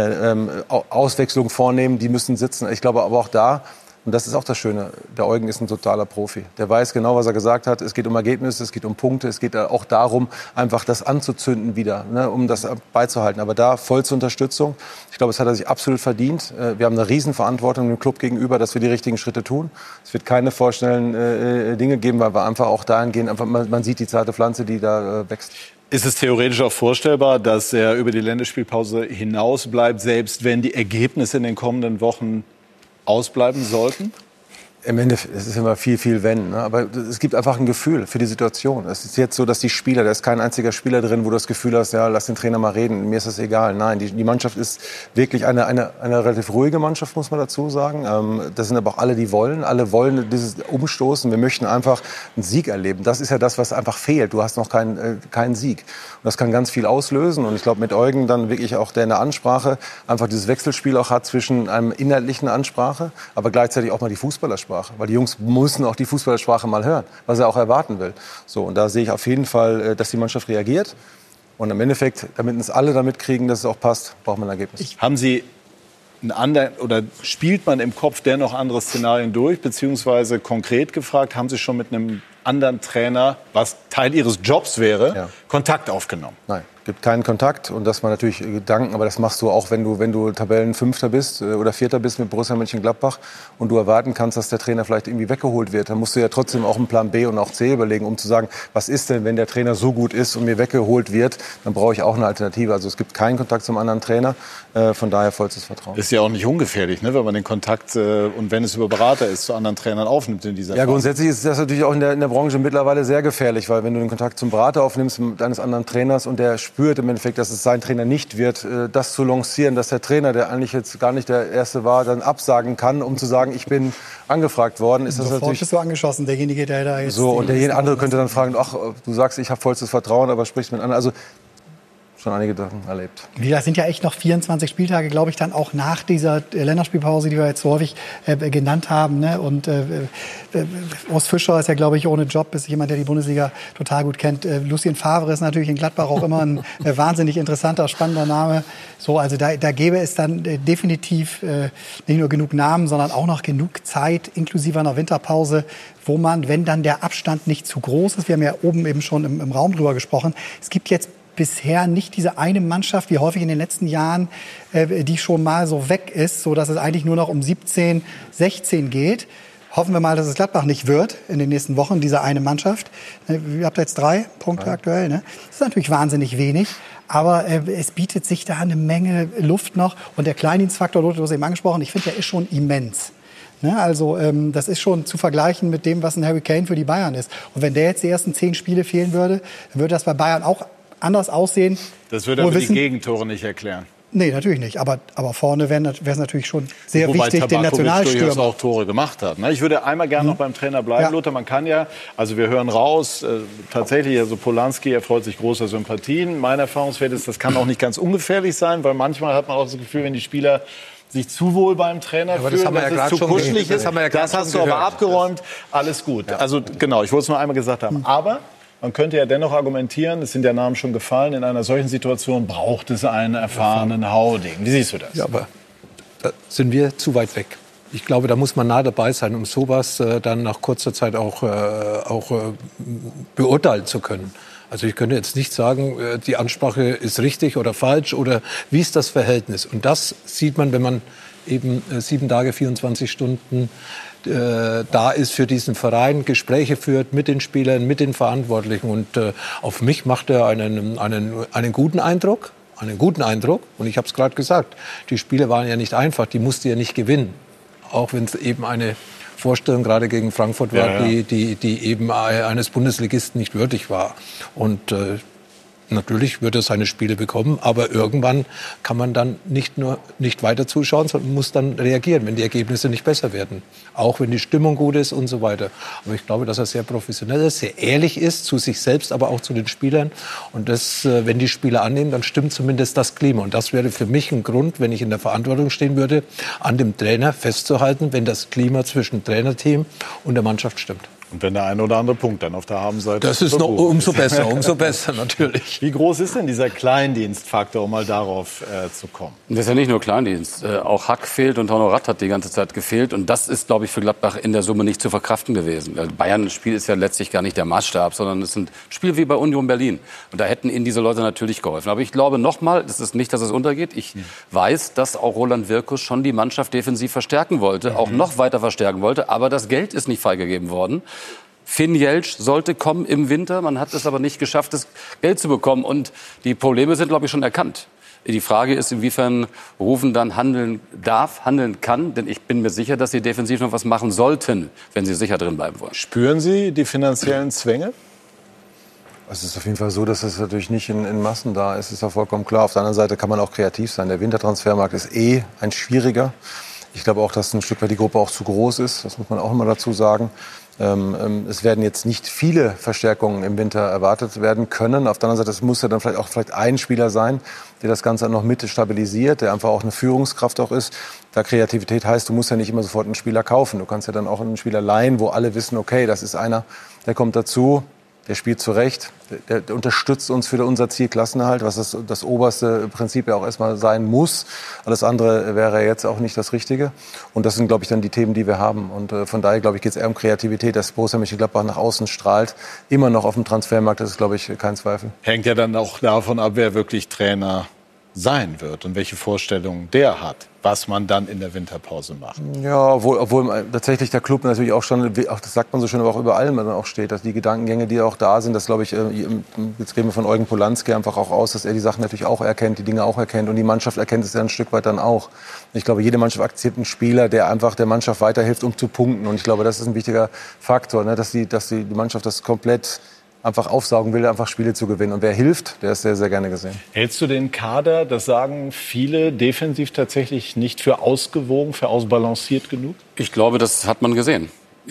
Auswechslung vornehmen, die müssen sitzen. Ich glaube aber auch da, und das ist auch das Schöne, der Eugen ist ein totaler Profi. Der weiß genau, was er gesagt hat. Es geht um Ergebnisse, es geht um Punkte, es geht auch darum, einfach das anzuzünden wieder, ne, um das beizuhalten. Aber da voll zur Unterstützung. Ich glaube, das hat er sich absolut verdient. Wir haben eine Riesenverantwortung dem Club gegenüber, dass wir die richtigen Schritte tun. Es wird keine vorschnellen Dinge geben, weil wir einfach auch dahin gehen, einfach, man sieht die zarte Pflanze, die da wächst. Ist es theoretisch auch vorstellbar, dass er über die Länderspielpause hinaus bleibt, selbst wenn die Ergebnisse in den kommenden Wochen ausbleiben sollten? Im Endeffekt, es ist immer viel wenn, ne? Aber es gibt einfach ein Gefühl für die Situation. Es ist jetzt so, dass die Spieler, da ist kein einziger Spieler drin, wo du das Gefühl hast, ja, lass den Trainer mal reden, mir ist das egal. Nein, die Mannschaft ist wirklich eine relativ ruhige Mannschaft, muss man dazu sagen. Das sind aber auch alle wollen dieses Umstoßen. Wir möchten einfach einen Sieg erleben. Das ist ja das, was einfach fehlt. Du hast noch keinen Sieg. Und das kann ganz viel auslösen. Und ich glaube, mit Eugen dann wirklich auch, der in der Ansprache einfach dieses Wechselspiel auch hat zwischen einem inhaltlichen Ansprache, aber gleichzeitig auch mal die Fußballersprache. Weil die Jungs müssen auch die Fußballersprache mal hören, was er auch erwarten will. So, und da sehe ich auf jeden Fall, dass die Mannschaft reagiert. Und im Endeffekt, damit uns alle damit kriegen, dass es auch passt, braucht man ein Ergebnis. Haben Sie einen anderen, oder spielt man im Kopf dennoch andere Szenarien durch? Beziehungsweise konkret gefragt, haben Sie schon mit einem anderen Trainer, was Teil Ihres Jobs wäre, Kontakt aufgenommen? Nein. gibt keinen Kontakt und dass man natürlich Gedanken, aber das machst du auch, wenn du Tabellenfünfter bist oder Vierter bist mit Borussia Mönchengladbach und du erwarten kannst, dass der Trainer vielleicht irgendwie weggeholt wird. Dann musst du ja trotzdem auch einen Plan B und auch C überlegen, um zu sagen, was ist denn, wenn der Trainer so gut ist und mir weggeholt wird, dann brauche ich auch eine Alternative. Also es gibt keinen Kontakt zum anderen Trainer, von daher vollstes Vertrauen. Ist ja auch nicht ungefährlich, ne, wenn man den Kontakt und wenn es über Berater ist, zu anderen Trainern aufnimmt in dieser Phase. Ja, grundsätzlich ist das natürlich auch in der Branche mittlerweile sehr gefährlich, weil wenn du den Kontakt zum Berater aufnimmst, eines anderen Trainers und der spürt im Endeffekt, dass es sein Trainer nicht wird, das zu lancieren, dass der Trainer, der eigentlich jetzt gar nicht der Erste war, dann absagen kann, um zu sagen, ich bin angefragt worden, ist das sofort natürlich... bist du angeschossen, derjenige, der da jetzt... So, und der andere könnte dann fragen, ach, du sagst, ich habe vollstes Vertrauen, aber sprichst mit anderen. Also schon einige Sachen erlebt. Das sind ja echt noch 24 Spieltage, glaube ich, dann auch nach dieser Länderspielpause, die wir jetzt so häufig genannt haben. Ne? Und Urs Fischer ist ja, glaube ich, ohne Job, ist jemand, der die Bundesliga total gut kennt. Lucien Favre ist natürlich in Gladbach auch immer ein wahnsinnig interessanter, spannender Name. So, also da gäbe es dann definitiv nicht nur genug Namen, sondern auch noch genug Zeit, inklusive einer Winterpause, wo man, wenn dann der Abstand nicht zu groß ist, wir haben ja oben eben schon im Raum drüber gesprochen, es gibt jetzt bisher nicht diese eine Mannschaft, wie häufig in den letzten Jahren, die schon mal so weg ist, so dass es eigentlich nur noch um 17, 16 geht. Hoffen wir mal, dass es Gladbach nicht wird in den nächsten Wochen, diese eine Mannschaft. Ihr habt jetzt 3 Punkte aktuell. Ne? Das ist natürlich wahnsinnig wenig, aber es bietet sich da eine Menge Luft noch. Und der Kleindienstfaktor, du hast es eben angesprochen, ich finde, der ist schon immens. Ne? Also das ist schon zu vergleichen mit dem, was ein Harry Kane für die Bayern ist. Und wenn der jetzt die ersten 10 Spiele fehlen würde, dann würde das bei Bayern auch anders aussehen. Das würde aber die Gegentore nicht erklären. Nee, natürlich nicht. Aber vorne wäre es natürlich schon sehr Wobei wichtig, den Nationalstürmer auch Tore gemacht hat. Ich würde einmal gerne noch beim Trainer bleiben, Lothar. Man kann ja, also wir hören raus, tatsächlich, also Polanski erfreut sich großer Sympathien. Mein Erfahrungswert ist, das kann auch nicht ganz ungefährlich sein, weil manchmal hat man auch das Gefühl, wenn die Spieler sich zu wohl beim Trainer fühlen, dass es zu kuschelig ist. Das hast du aber abgeräumt. Alles gut. Also genau, ich wollte es nur einmal gesagt haben. Aber man könnte ja dennoch argumentieren, es sind ja Namen schon gefallen, in einer solchen Situation braucht es einen erfahrenen Hauding. Wie siehst du das? Ja, aber da sind wir zu weit weg. Ich glaube, da muss man nah dabei sein, um sowas dann nach kurzer Zeit auch beurteilen zu können. Also ich könnte jetzt nicht sagen, die Ansprache ist richtig oder falsch oder wie ist das Verhältnis. Und das sieht man, wenn man eben 7 Tage, 24 Stunden da ist für diesen Verein, Gespräche führt mit den Spielern, mit den Verantwortlichen. Und auf mich macht er einen guten Eindruck. Einen guten Eindruck. Und ich habe es gerade gesagt, die Spiele waren ja nicht einfach, die musste ja nicht gewinnen. Auch wenn es eben eine Vorstellung gerade gegen Frankfurt war, die eben eines Bundesligisten nicht würdig war. Und natürlich wird er seine Spiele bekommen, aber irgendwann kann man dann nicht weiter zuschauen, sondern muss dann reagieren, wenn die Ergebnisse nicht besser werden. Auch wenn die Stimmung gut ist und so weiter. Aber ich glaube, dass er sehr professionell ist, sehr ehrlich ist, zu sich selbst, aber auch zu den Spielern. Und das, wenn die Spieler annehmen, dann stimmt zumindest das Klima. Und das wäre für mich ein Grund, wenn ich in der Verantwortung stehen würde, an dem Trainer festzuhalten, wenn das Klima zwischen Trainerteam und der Mannschaft stimmt. Und wenn der eine oder andere Punkt dann auf der Habenseite ist. Das ist noch umso besser natürlich. Wie groß ist denn dieser Kleindienstfaktor, um mal darauf zu kommen? Das ist ja nicht nur Kleindienst. Auch Hack fehlt und Honorat hat die ganze Zeit gefehlt. Und das ist, glaube ich, für Gladbach in der Summe nicht zu verkraften gewesen. Bayern-Spiel ist ja letztlich gar nicht der Maßstab, sondern es ist ein Spiel wie bei Union Berlin. Und da hätten ihnen diese Leute natürlich geholfen. Aber ich glaube nochmal, das ist nicht, dass es untergeht. Ich weiß, dass auch Roland Wirkus schon die Mannschaft defensiv verstärken wollte, auch noch weiter verstärken wollte. Aber das Geld ist nicht freigegeben worden. Finn Jeltsch sollte kommen im Winter. Man hat es aber nicht geschafft, das Geld zu bekommen. Und die Probleme sind, glaube ich, schon erkannt. Die Frage ist, inwiefern Rufen dann handeln darf, handeln kann. Denn ich bin mir sicher, dass sie defensiv noch was machen sollten, wenn sie sicher drin bleiben wollen. Spüren Sie die finanziellen Zwänge? Es ist auf jeden Fall so, dass es natürlich nicht in Massen da ist. Das ist ja vollkommen klar. Auf der anderen Seite kann man auch kreativ sein. Der Wintertransfermarkt ist ein schwieriger. Ich glaube auch, dass ein Stück weit die Gruppe auch zu groß ist. Das muss man auch immer dazu sagen. Es werden jetzt nicht viele Verstärkungen im Winter erwartet werden können. Auf der anderen Seite, es muss ja dann vielleicht ein Spieler sein, der das Ganze noch mit stabilisiert, der einfach auch eine Führungskraft auch ist. Da Kreativität heißt, du musst ja nicht immer sofort einen Spieler kaufen. Du kannst ja dann auch einen Spieler leihen, wo alle wissen, okay, das ist einer, der kommt dazu. Der spielt zu Recht, der unterstützt uns für unser Ziel Klassenerhalt, was das oberste Prinzip ja auch erstmal sein muss. Alles andere wäre jetzt auch nicht das Richtige. Und das sind, glaube ich, dann die Themen, die wir haben. Und von daher, glaube ich, geht es eher um Kreativität, dass Borussia Mönchengladbach nach außen strahlt. Immer noch auf dem Transfermarkt, das ist, glaube ich, kein Zweifel. Hängt ja dann auch davon ab, wer wirklich Trainer sein wird und welche Vorstellungen der hat, was man dann in der Winterpause macht. Ja, obwohl tatsächlich der Club natürlich auch schon, auch das sagt man so schön, aber auch überall man auch steht, dass die Gedankengänge, die auch da sind, das glaube ich, jetzt reden wir von Eugen Polanski einfach auch aus, dass er die Sachen natürlich auch erkennt, die Dinge auch erkennt und die Mannschaft erkennt es ja ein Stück weit dann auch. Ich glaube, jede Mannschaft akzeptiert einen Spieler, der einfach der Mannschaft weiterhilft, um zu punkten und ich glaube, das ist ein wichtiger Faktor, ne, dass die Mannschaft das komplett einfach aufsaugen will, einfach Spiele zu gewinnen. Und wer hilft, der ist sehr, sehr gerne gesehen. Hältst du den Kader, das sagen viele, defensiv tatsächlich nicht für ausgewogen, für ausbalanciert genug? Ich glaube, das hat man gesehen.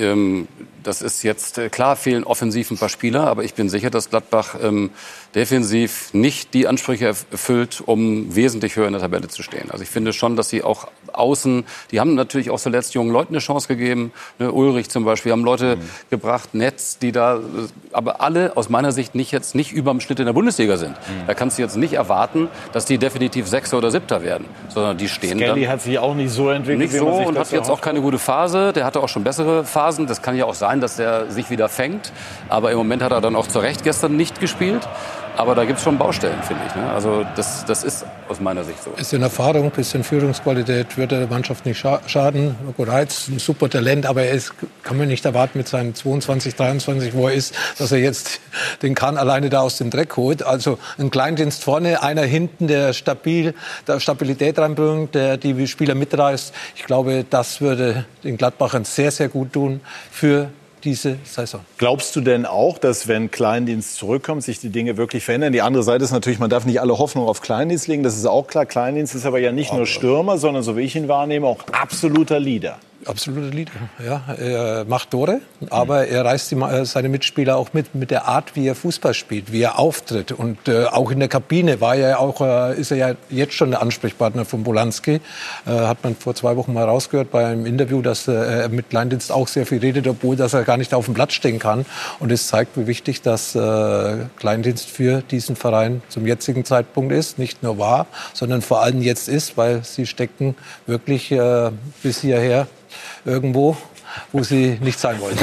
Das ist jetzt, klar fehlen offensiv ein paar Spieler, aber ich bin sicher, dass Gladbach defensiv nicht die Ansprüche erfüllt, um wesentlich höher in der Tabelle zu stehen. Also ich finde schon, dass sie auch außen, die haben natürlich auch zuletzt jungen Leuten eine Chance gegeben, ne, Ulrich zum Beispiel, haben Leute gebracht, Netz, die da, aber alle aus meiner Sicht nicht überm Schnitt in der Bundesliga sind. Da kannst du jetzt nicht erwarten, dass die definitiv Sechster oder Siebter werden, sondern die stehen dann. Skelly hat sich auch nicht so entwickelt, nicht so und hat jetzt auch keine gute Phase. Der hatte auch schon bessere Phasen. Das kann ja auch sein, dass der sich wieder fängt. Aber im Moment hat er dann auch zu Recht gestern nicht gespielt. Aber da gibt es schon Baustellen, finde ich. Ne? Also das ist aus meiner Sicht so. Bisschen Erfahrung, bisschen Führungsqualität wird der Mannschaft nicht schaden. Goreitz, ein super Talent, aber kann man nicht erwarten mit seinen 22, 23, wo er ist, dass er jetzt den Kahn alleine da aus dem Dreck holt. Also ein Kleindienst vorne, einer hinten, der Stabilität reinbringt, der die Spieler mitreißt. Ich glaube, das würde den Gladbachern sehr, sehr gut tun für diese Saison. Glaubst du denn auch, dass wenn Kleindienst zurückkommt, sich die Dinge wirklich verändern? Die andere Seite ist natürlich, man darf nicht alle Hoffnung auf Kleindienst legen, das ist auch klar. Kleindienst ist aber ja nicht nur Stürmer, sondern, so wie ich ihn wahrnehme, auch absoluter Leader. Absoluter Leader, ja. Er macht Tore, aber er reißt seine Mitspieler auch mit der Art, wie er Fußball spielt, wie er auftritt. Und auch in der Kabine ist er ja jetzt schon der Ansprechpartner von Polanski. Hat man vor 2 Wochen mal rausgehört bei einem Interview, dass er mit Kleindienst auch sehr viel redet, obwohl dass er gar nicht auf dem Platz stehen kann. Und es zeigt, wie wichtig das Kleindienst für diesen Verein zum jetzigen Zeitpunkt ist. Nicht nur war, sondern vor allem jetzt ist, weil sie stecken wirklich bis hierher irgendwo, wo sie nicht sein wollen.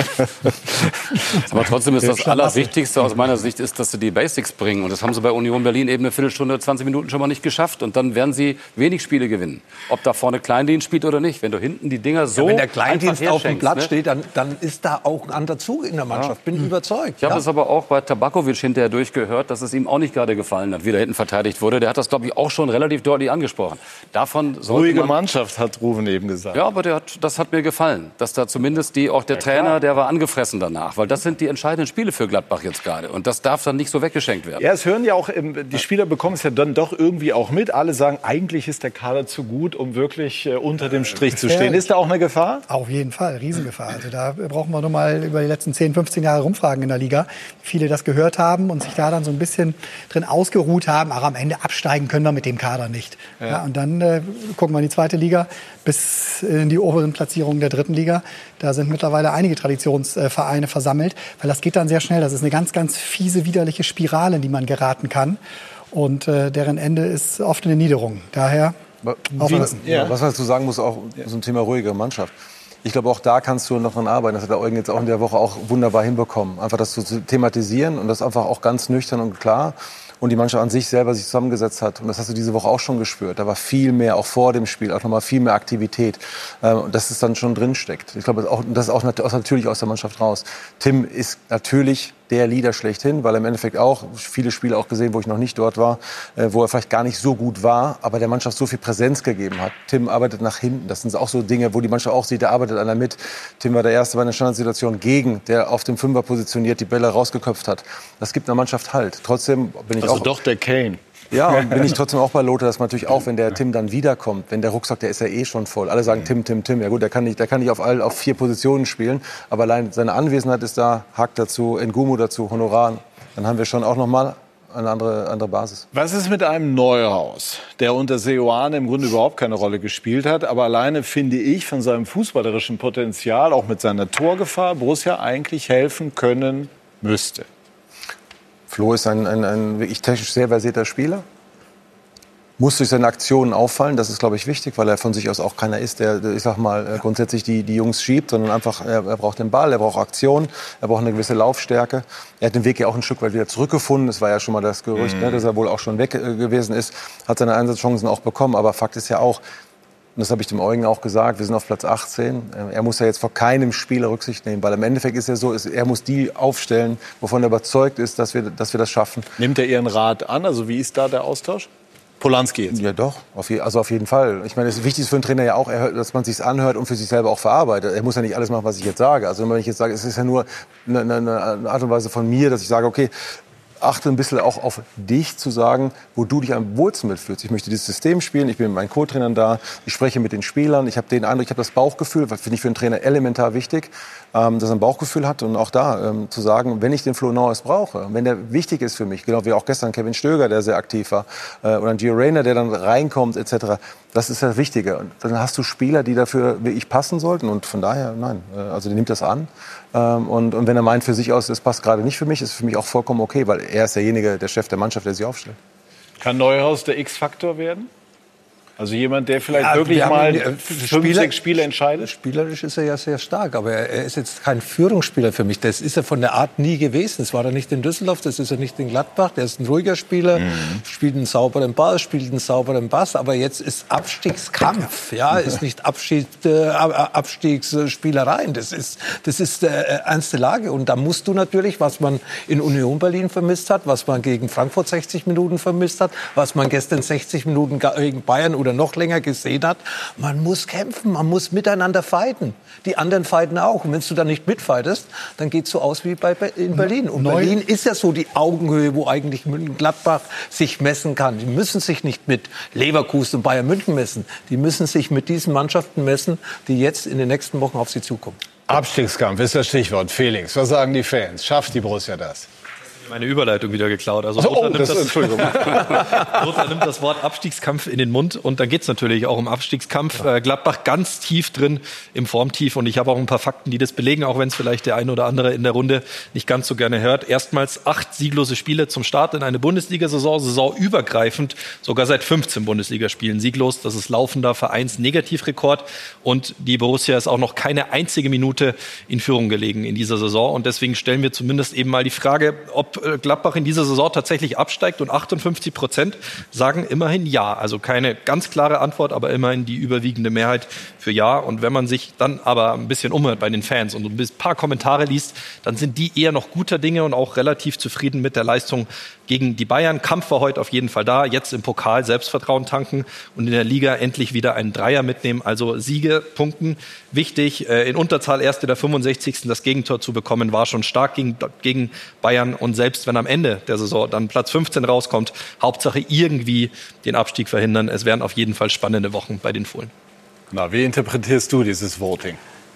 Aber trotzdem ist das Allerwichtigste aus meiner Sicht, ist, dass sie die Basics bringen. Und das haben sie bei Union Berlin eben eine Viertelstunde, 20 Minuten schon mal nicht geschafft. Und dann werden sie wenig Spiele gewinnen. Ob da vorne Kleindienst spielt oder nicht. Wenn du hinten die Dinger so wenn der Kleindienst auf dem Platz ne? steht, dann ist da auch ein anderer Zug in der Mannschaft. Bin überzeugt. Ich habe es aber auch bei Tabakovic hinterher durchgehört, dass es ihm auch nicht gerade gefallen hat, wie da hinten verteidigt wurde. Der hat das, glaube ich, auch schon relativ deutlich angesprochen. Ruhige Mannschaft, hat Ruven eben gesagt. Ja, aber das hat mir gefallen. Dass da zumindest der Trainer, der war angefressen danach. Weil das sind die entscheidenden Spiele für Gladbach jetzt gerade. Und das darf dann nicht so weggeschenkt werden. Ja, es hören ja auch, die Spieler bekommen es ja dann doch irgendwie auch mit. Alle sagen, eigentlich ist der Kader zu gut, um wirklich unter dem Strich zu stehen. Ist da auch eine Gefahr? Auf jeden Fall, Riesengefahr. Also da brauchen wir nur mal über die letzten 10, 15 Jahre rumfragen in der Liga. Viele das gehört haben und sich da dann so ein bisschen drin ausgeruht haben. Ach, am Ende absteigen können wir mit dem Kader nicht. Ja, und dann gucken wir in die 2. Liga bis in die oberen Platzierungen der 3. Liga. Da sind mittlerweile einige Traditionsvereine versammelt, weil das geht dann sehr schnell. Das ist eine ganz, ganz fiese, widerliche Spirale, in die man geraten kann. Und deren Ende ist oft eine Niederung. Daher aufpassen. Was man dazu sagen muss, auch so ein Thema ruhige Mannschaft. Ich glaube, auch da kannst du noch dran arbeiten. Das hat der Eugen jetzt auch in der Woche auch wunderbar hinbekommen. Einfach das zu thematisieren und das einfach auch ganz nüchtern und klar. Und die Mannschaft an sich selber sich zusammengesetzt hat. Und das hast du diese Woche auch schon gespürt. Da war viel mehr, auch vor dem Spiel, auch nochmal viel mehr Aktivität. Und dass es dann schon drin steckt. Ich glaube, das ist auch natürlich aus der Mannschaft raus. Tim ist natürlich der Leader schlechthin, weil er im Endeffekt auch viele Spiele auch gesehen, wo ich noch nicht dort war, wo er vielleicht gar nicht so gut war, aber der Mannschaft so viel Präsenz gegeben hat. Tim arbeitet nach hinten. Das sind auch so Dinge, wo die Mannschaft auch sieht, da arbeitet einer mit. Tim war der Erste bei einer Standardsituation der auf dem Fünfer positioniert, die Bälle rausgeköpft hat. Das gibt einer Mannschaft Halt. Trotzdem bin ich also doch der Kane. Ja, und bin ich trotzdem auch bei Lothar, dass man natürlich auch, wenn der Tim dann wiederkommt, wenn der Rucksack, der ist ja eh schon voll. Alle sagen Tim. Ja gut, der kann nicht auf 4 Positionen spielen, aber allein seine Anwesenheit ist da, Hack dazu, Ngumu dazu, Honorar. Dann haben wir schon auch noch mal eine andere Basis. Was ist mit einem Neuhaus, der unter Seoane im Grunde überhaupt keine Rolle gespielt hat, aber alleine, finde ich, von seinem fußballerischen Potenzial, auch mit seiner Torgefahr, Borussia eigentlich helfen können müsste? Flo ist ein wirklich technisch sehr versierter Spieler. Muss durch seine Aktionen auffallen, das ist, glaube ich, wichtig, weil er von sich aus auch keiner ist, der, ich sag mal, grundsätzlich die Jungs schiebt, sondern einfach, er braucht den Ball, er braucht Aktion, er braucht eine gewisse Laufstärke. Er hat den Weg ja auch ein Stück weit wieder zurückgefunden, es war ja schon mal das Gerücht, dass er wohl auch schon weg gewesen ist, hat seine Einsatzchancen auch bekommen, aber Fakt ist ja auch, und das habe ich dem Eugen auch gesagt, wir sind auf Platz 18, er muss ja jetzt vor keinem Spieler Rücksicht nehmen, weil im Endeffekt ist ja so, er muss die aufstellen, wovon er überzeugt ist, dass wir das schaffen. Nimmt er Ihren Rat an, also wie ist da der Austausch? Polanski jetzt. Ja, doch. Auf jeden Fall. Ich meine, es ist wichtig für einen Trainer ja auch, dass man sich's anhört und für sich selber auch verarbeitet. Er muss ja nicht alles machen, was ich jetzt sage. Also wenn ich jetzt sage, es ist ja nur eine Art und Weise von mir, dass ich sage, okay, achte ein bisschen auch auf dich, zu sagen, wo du dich am wohlsten mitfühlst. Ich möchte dieses System spielen, ich bin mit meinen Co-Trainern da, ich spreche mit den Spielern, ich habe den Eindruck, ich habe das Bauchgefühl, was finde ich für einen Trainer elementar wichtig, dass er ein Bauchgefühl hat und auch da zu sagen, wenn ich den Flo Neuhaus brauche, wenn der wichtig ist für mich, genau wie auch gestern Kevin Stöger, der sehr aktiv war, oder ein Gio Reyna, der dann reinkommt, etc., das ist das Wichtige. Und dann hast du Spieler, die dafür wirklich passen sollten und von daher, nein, also der nimmt das an. Und wenn er meint für sich aus, das passt gerade nicht für mich, ist für mich auch vollkommen okay, weil er ist derjenige, der Chef der Mannschaft, der sich aufstellt. Kann Neuhaus der X-Faktor werden? Also jemand, der vielleicht wirklich mal 5-6 Spiele entscheidet? Spielerisch ist er ja sehr stark, aber er ist jetzt kein Führungsspieler für mich. Das ist er von der Art nie gewesen. Das war er nicht in Düsseldorf, das ist er nicht in Gladbach. Der ist ein ruhiger Spieler, spielt einen sauberen Ball, spielt einen sauberen Bass. Aber jetzt ist Abstiegskampf, ist nicht Abstiegsspielereien. Das ist ernste Lage. Und da musst du natürlich, was man in Union Berlin vermisst hat, was man gegen Frankfurt 60 Minuten vermisst hat, was man gestern 60 Minuten gegen Bayern oder noch länger gesehen hat, man muss kämpfen, man muss miteinander fighten. Die anderen fighten auch. Und wenn du dann nicht mitfightest, dann geht es so aus wie in Berlin. Und Berlin ist ja so die Augenhöhe, wo eigentlich Mönchengladbach sich messen kann. Die müssen sich nicht mit Leverkusen und Bayern München messen. Die müssen sich mit diesen Mannschaften messen, die jetzt in den nächsten Wochen auf sie zukommen. Abstiegskampf ist das Stichwort. Felix, was sagen die Fans? Schafft die Borussia das? Meine Überleitung wieder geklaut. Also Lothar nimmt das Wort Abstiegskampf in den Mund und dann geht es natürlich auch um Abstiegskampf. Gladbach ganz tief drin im Formtief und ich habe auch ein paar Fakten, die das belegen, auch wenn es vielleicht der eine oder andere in der Runde nicht ganz so gerne hört. Erstmals 8 sieglose Spiele zum Start in eine Bundesliga-Saison, saisonübergreifend, sogar seit 15 Bundesligaspielen sieglos. Das ist laufender Vereinsnegativrekord und die Borussia ist auch noch keine einzige Minute in Führung gelegen in dieser Saison und deswegen stellen wir zumindest eben mal die Frage, ob Gladbach in dieser Saison tatsächlich absteigt und 58% sagen immerhin ja. Also keine ganz klare Antwort, aber immerhin die überwiegende Mehrheit für ja. Und wenn man sich dann aber ein bisschen umhört bei den Fans und ein paar Kommentare liest, dann sind die eher noch guter Dinge und auch relativ zufrieden mit der Leistung gegen die Bayern. Kampf war heute auf jeden Fall da. Jetzt im Pokal Selbstvertrauen tanken und in der Liga endlich wieder einen Dreier mitnehmen. Also Siege, Punkten, wichtig. In Unterzahl erst in der 65. das Gegentor zu bekommen, war schon stark gegen Bayern. Und selbst wenn am Ende der Saison dann Platz 15 rauskommt, Hauptsache irgendwie den Abstieg verhindern. Es wären auf jeden Fall spannende Wochen bei den Fohlen. Na, wie interpretierst du dieses Voting?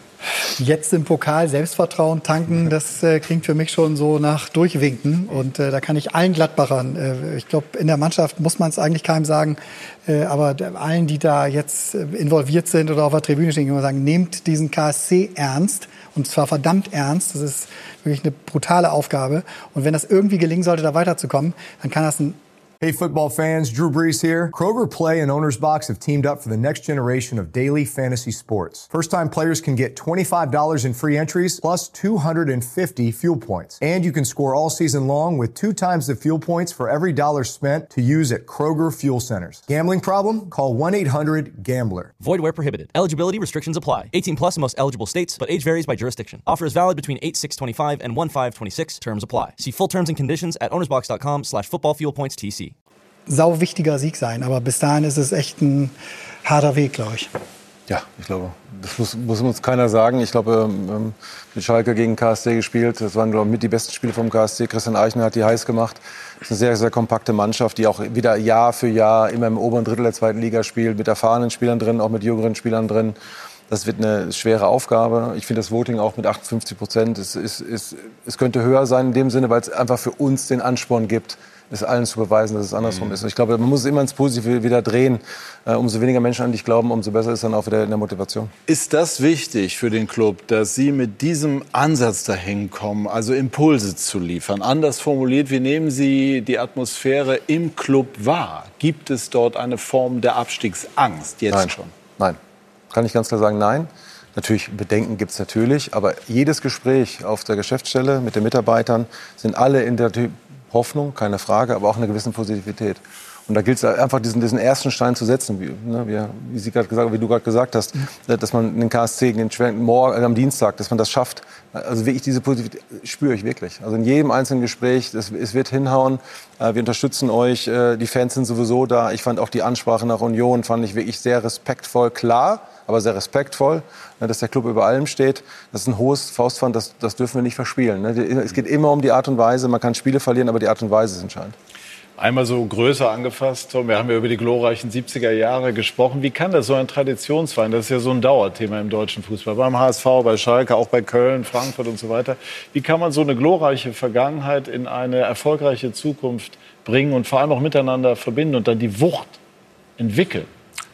Jetzt im Pokal Selbstvertrauen tanken, das klingt für mich schon so nach Durchwinken. Und da kann ich allen Gladbachern, ich glaube, in der Mannschaft muss man es eigentlich keinem sagen, aber allen, die da jetzt involviert sind oder auf der Tribüne stehen, kann man sagen, nehmt diesen KSC ernst. Und zwar verdammt ernst. Das ist wirklich eine brutale Aufgabe. Und wenn das irgendwie gelingen sollte, da weiterzukommen, dann kann das ein Hey football fans, Drew Brees here. Kroger Play and Owner's Box have teamed up for the next generation of daily fantasy sports. First-time players can get $25 in free entries plus 250 fuel points. And you can score all season long with 2 times the fuel points for every dollar spent to use at Kroger Fuel Centers. Gambling problem? Call 1-800-GAMBLER. Void where prohibited. Eligibility restrictions apply. 18 plus in most eligible states, but age varies by jurisdiction. Offer is valid between 8/6/25 and 1/5/26. Terms apply. See full terms and conditions at ownersbox.com/footballfuelpointstc. sau wichtiger Sieg sein. Aber bis dahin ist es echt ein harter Weg, glaube ich. Ja, ich glaube, das muss uns keiner sagen. Ich glaube, mit Schalke gegen KSC gespielt. Das waren, glaube ich, mit die besten Spiele vom KSC. Christian Eichner hat die heiß gemacht. Das ist eine sehr, sehr kompakte Mannschaft, die auch wieder Jahr für Jahr immer im oberen Drittel der zweiten Liga spielt. Mit erfahrenen Spielern drin, auch mit jüngeren Spielern drin. Das wird eine schwere Aufgabe. Ich finde das Voting auch mit 58%. Es könnte höher sein in dem Sinne, weil es einfach für uns den Ansporn gibt, es allen zu beweisen, dass es andersrum ist. Und ich glaube, man muss es immer ins Positive wieder drehen. Umso weniger Menschen an dich glauben, umso besser ist dann auch wieder in der Motivation. Ist das wichtig für den Club, dass Sie mit diesem Ansatz dahin kommen, also Impulse zu liefern? Anders formuliert, wie nehmen Sie die Atmosphäre im Club wahr? Gibt es dort eine Form der Abstiegsangst jetzt Nein. schon? Nein, kann ich ganz klar sagen, nein. Natürlich, Bedenken gibt es natürlich, aber jedes Gespräch auf der Geschäftsstelle mit den Mitarbeitern sind alle in der Hoffnung, keine Frage, aber auch eine gewisse Positivität. Und da gilt es einfach, diesen ersten Stein zu setzen, wie du gerade gesagt hast, dass man den KSC am Dienstag, dass man das schafft. Also wirklich diese Positivität spüre ich wirklich. Also in jedem einzelnen Gespräch, es wird hinhauen. Wir unterstützen euch, die Fans sind sowieso da. Ich fand auch die Ansprache nach Union, fand ich wirklich sehr respektvoll, klar, aber sehr respektvoll, dass der Club über allem steht. Das ist ein hohes Faustpfand, das dürfen wir nicht verspielen. Es geht immer um die Art und Weise. Man kann Spiele verlieren, aber die Art und Weise ist entscheidend. Einmal so größer angefasst, Tom, wir haben ja über die glorreichen 70er Jahre gesprochen. Wie kann das so ein Traditionsverein, das ist ja so ein Dauerthema im deutschen Fußball, beim HSV, bei Schalke, auch bei Köln, Frankfurt und so weiter. Wie kann man so eine glorreiche Vergangenheit in eine erfolgreiche Zukunft bringen und vor allem auch miteinander verbinden und dann die Wucht entwickeln?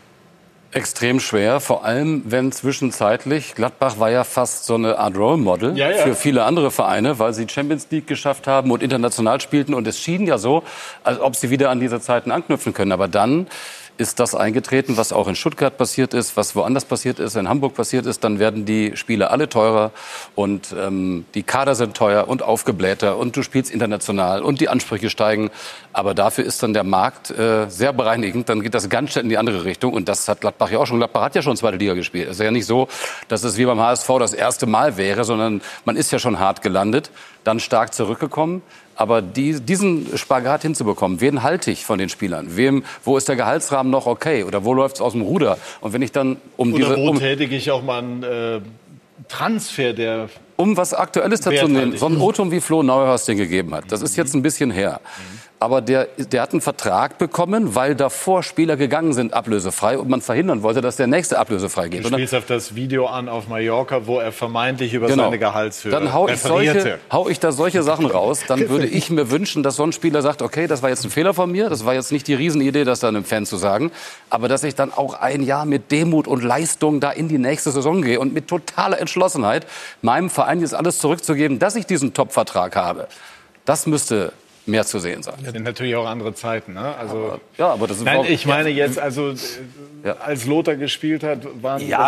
Extrem schwer, vor allem wenn zwischenzeitlich, Gladbach war ja fast so eine Art Role Model für viele andere Vereine, weil sie Champions League geschafft haben und international spielten. Und es schien ja so, als ob sie wieder an diese Zeiten anknüpfen können. Aber dann ist das eingetreten, was auch in Stuttgart passiert ist, was woanders passiert ist, in Hamburg passiert ist. Dann werden die Spiele alle teurer und die Kader sind teuer und aufgeblähter und du spielst international und die Ansprüche steigen. Aber dafür ist dann der Markt sehr bereinigend. Dann geht das ganz schnell in die andere Richtung. Und das hat Gladbach ja auch schon. Gladbach hat ja schon zweite Liga gespielt. Es ist ja nicht so, dass es wie beim HSV das erste Mal wäre, sondern man ist ja schon hart gelandet, dann stark zurückgekommen. Aber diesen Spagat hinzubekommen, wen halte ich von den Spielern? Wo ist der Gehaltsrahmen noch okay? Oder wo läuft es aus dem Ruder? Und wenn ich dann wo tätige ich auch mal einen Transfer, der... Um was Aktuelles dazu nehmen, so ein Otum wie Flo Neuhaus den gegeben hat. Das ist jetzt ein bisschen her. Aber der hat einen Vertrag bekommen, weil davor Spieler gegangen sind, ablösefrei. Und man verhindern wollte, dass der nächste ablösefrei geht. Du spielst auf das Video an auf Mallorca, wo er vermeintlich über seine Gehaltshöhe Dann hau ich da solche Sachen raus. Dann würde ich mir wünschen, dass so ein Spieler sagt, okay, das war jetzt ein Fehler von mir. Das war jetzt nicht die Riesenidee, das dann einem Fan zu sagen. Aber dass ich dann auch ein Jahr mit Demut und Leistung da in die nächste Saison gehe und mit totaler Entschlossenheit meinem Verein jetzt alles zurückzugeben, dass ich diesen Top-Vertrag habe. Das müsste mehr zu sehen sein. Das sind natürlich auch andere Zeiten. Ne? Also, aber das ist ich meine jetzt, also als Lothar gespielt hat, wart ihr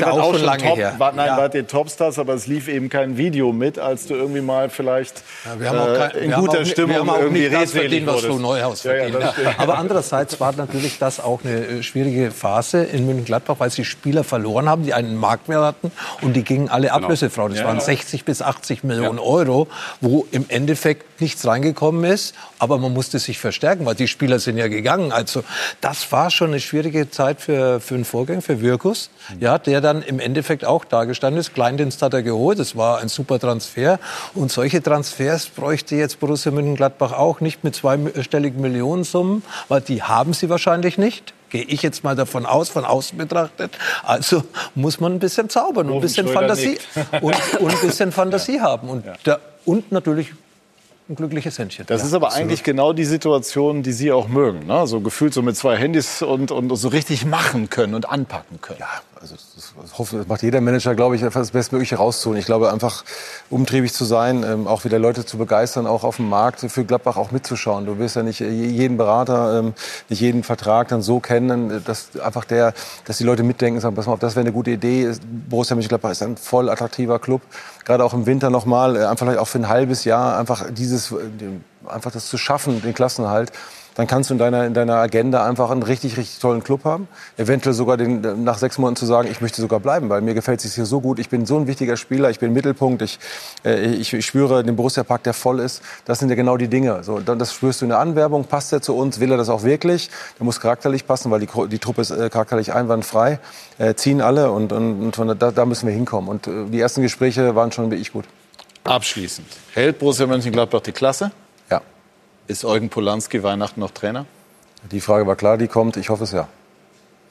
Topstars, aber es lief eben kein Video mit, als du irgendwie mal vielleicht in guter Stimmung irgendwie redselig wurdest. Was Neuhaus verdient. Aber andererseits war natürlich das auch eine schwierige Phase in Mönchengladbach, weil sie Spieler verloren haben, die einen Marktwert hatten und die gingen alle ablösefrei. Das waren 60 bis 80 Millionen Euro, wo im Endeffekt nichts reingekommen ist, aber man musste sich verstärken, weil die Spieler sind ja gegangen. Also das war schon eine schwierige Zeit für einen Vorgänger, für Wirkus, der dann im Endeffekt auch dagestanden ist. Kleindienst hat er geholt, das war ein super Transfer. Und solche Transfers bräuchte jetzt Borussia Mönchengladbach auch, nicht mit zweistelligen Millionensummen, weil die haben sie wahrscheinlich nicht. Gehe ich jetzt mal davon aus, von außen betrachtet. Also muss man ein bisschen zaubern und ein bisschen Fantasie und ein bisschen Fantasie haben und natürlich ein glückliches Händchen. Das ist aber eigentlich genau die Situation, die Sie auch mögen. Ne? So gefühlt so mit zwei Handys und so richtig machen können und anpacken können. Ja, also das macht jeder Manager, glaube ich, das Bestmögliche rauszuholen. Ich glaube, einfach umtriebig zu sein, auch wieder Leute zu begeistern, auch auf dem Markt für Gladbach auch mitzuschauen. Du wirst ja nicht jeden Berater, nicht jeden Vertrag dann so kennen, dass die Leute mitdenken und sagen, pass mal auf, das wäre eine gute Idee. Borussia Mönchengladbach ist ein voll attraktiver Club. Gerade auch im Winter nochmal, einfach vielleicht auch für ein halbes Jahr, einfach das zu schaffen, den Klassenerhalt. Dann kannst du in deiner Agenda einfach einen richtig, richtig tollen Club haben. Eventuell sogar nach 6 Monaten zu sagen, ich möchte sogar bleiben, weil mir gefällt es hier so gut. Ich bin so ein wichtiger Spieler, ich bin Mittelpunkt, ich spüre den Borussia-Park, der voll ist. Das sind ja genau die Dinge. So, das spürst du in der Anwerbung, passt er zu uns, will er das auch wirklich? Der muss charakterlich passen, weil die Truppe ist charakterlich einwandfrei. Ziehen alle und da müssen wir hinkommen. Und die ersten Gespräche waren schon wirklich gut. Abschließend. Hält Borussia Mönchengladbach die Klasse? Ja. Ist Eugen Polanski Weihnachten noch Trainer? Die Frage war klar, die kommt. Ich hoffe es ja.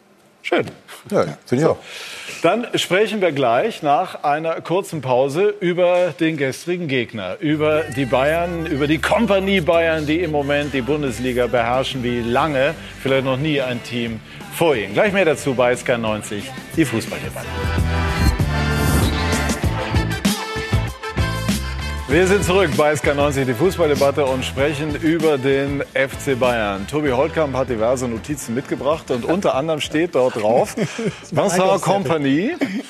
Schön. Ja, finde ich auch. Dann sprechen wir gleich nach einer kurzen Pause über den gestrigen Gegner, über die Bayern, über die Kompanie Bayern, die im Moment die Bundesliga beherrschen wie lange, vielleicht noch nie ein Team vor ihnen. Gleich mehr dazu bei SK90, die Fußballdebatte. Wir sind zurück bei SK90, die Fußballdebatte, und sprechen über den FC Bayern. Tobi Holtkamp hat diverse Notizen mitgebracht und unter anderem steht dort drauf, Vincent Kompany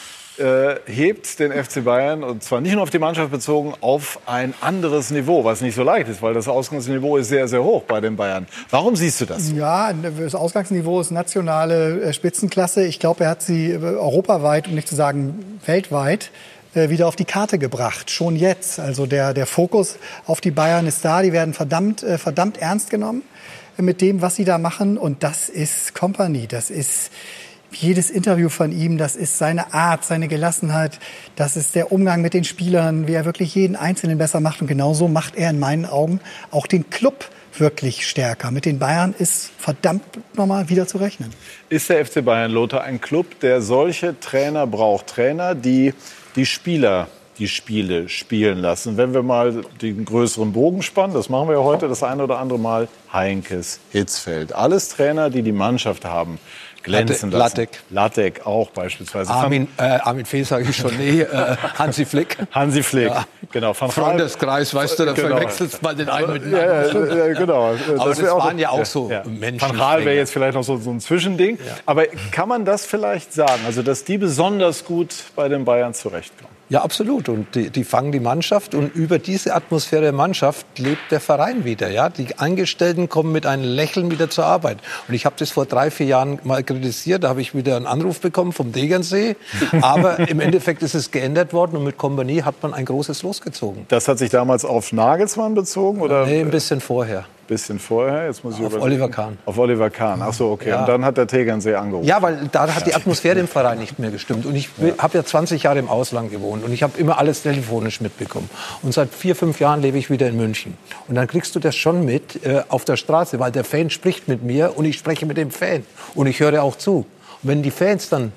hebt den FC Bayern, und zwar nicht nur auf die Mannschaft bezogen, auf ein anderes Niveau, was nicht so leicht ist, weil das Ausgangsniveau ist sehr, sehr hoch bei den Bayern. Warum siehst du das? Ja, das Ausgangsniveau ist nationale Spitzenklasse. Ich glaube, er hat sie europaweit, um nicht zu sagen weltweit, wieder auf die Karte gebracht, schon jetzt. Also der Fokus auf die Bayern ist da, die werden verdammt ernst genommen mit dem, was sie da machen, und das ist Kompany, das ist jedes Interview von ihm, das ist seine Art, seine Gelassenheit, das ist der Umgang mit den Spielern, wie er wirklich jeden Einzelnen besser macht, und genauso macht er in meinen Augen auch den Club wirklich stärker. Mit den Bayern ist verdammt nochmal wieder zu rechnen. Ist der FC Bayern, Lothar, ein Club, der solche Trainer braucht? Trainer, die Spieler die Spiele spielen lassen. Wenn wir mal den größeren Bogen spannen, das machen wir ja heute das eine oder andere Mal, Heinkes, Hitzfeld. Alles Trainer, die die Mannschaft haben glänzen lassen. Lattek auch beispielsweise. Armin Fee sage ich schon, Hansi Flick. Hansi Flick, ja. Genau. Freundeskreis, weißt du, da verwechselst mal den einen mit dem anderen. Ja, genau. Aber das waren ja auch so Menschen. Van Gaal wäre jetzt vielleicht noch so ein Zwischending. Ja. Aber kann man das vielleicht sagen, also dass die besonders gut bei den Bayern zurechtkommen? Ja, absolut. Und die fangen die Mannschaft, und über diese Atmosphäre der Mannschaft lebt der Verein wieder. Ja? Die Angestellten kommen mit einem Lächeln wieder zur Arbeit. Und ich habe das vor 3-4 Jahren mal kritisiert. Da habe ich wieder einen Anruf bekommen vom Degernsee. Aber im Endeffekt ist es geändert worden, und mit Kompany hat man ein großes losgezogen. Das hat sich damals auf Nagelsmann bezogen? Oder? Nee, ein bisschen vorher. Bisschen vorher? Jetzt muss ich auf Oliver Kahn. Auf Oliver Kahn, ach so, okay. Ja. Und dann hat der Tegernsee angerufen. Ja, weil da hat die Atmosphäre im Verein nicht mehr gestimmt. Und ich habe ja 20 Jahre im Ausland gewohnt, und ich habe immer alles telefonisch mitbekommen. Und seit 4-5 Jahren lebe ich wieder in München. Und dann kriegst du das schon mit auf der Straße, weil der Fan spricht mit mir und ich spreche mit dem Fan. Und ich höre auch zu. Und wenn die Fans dann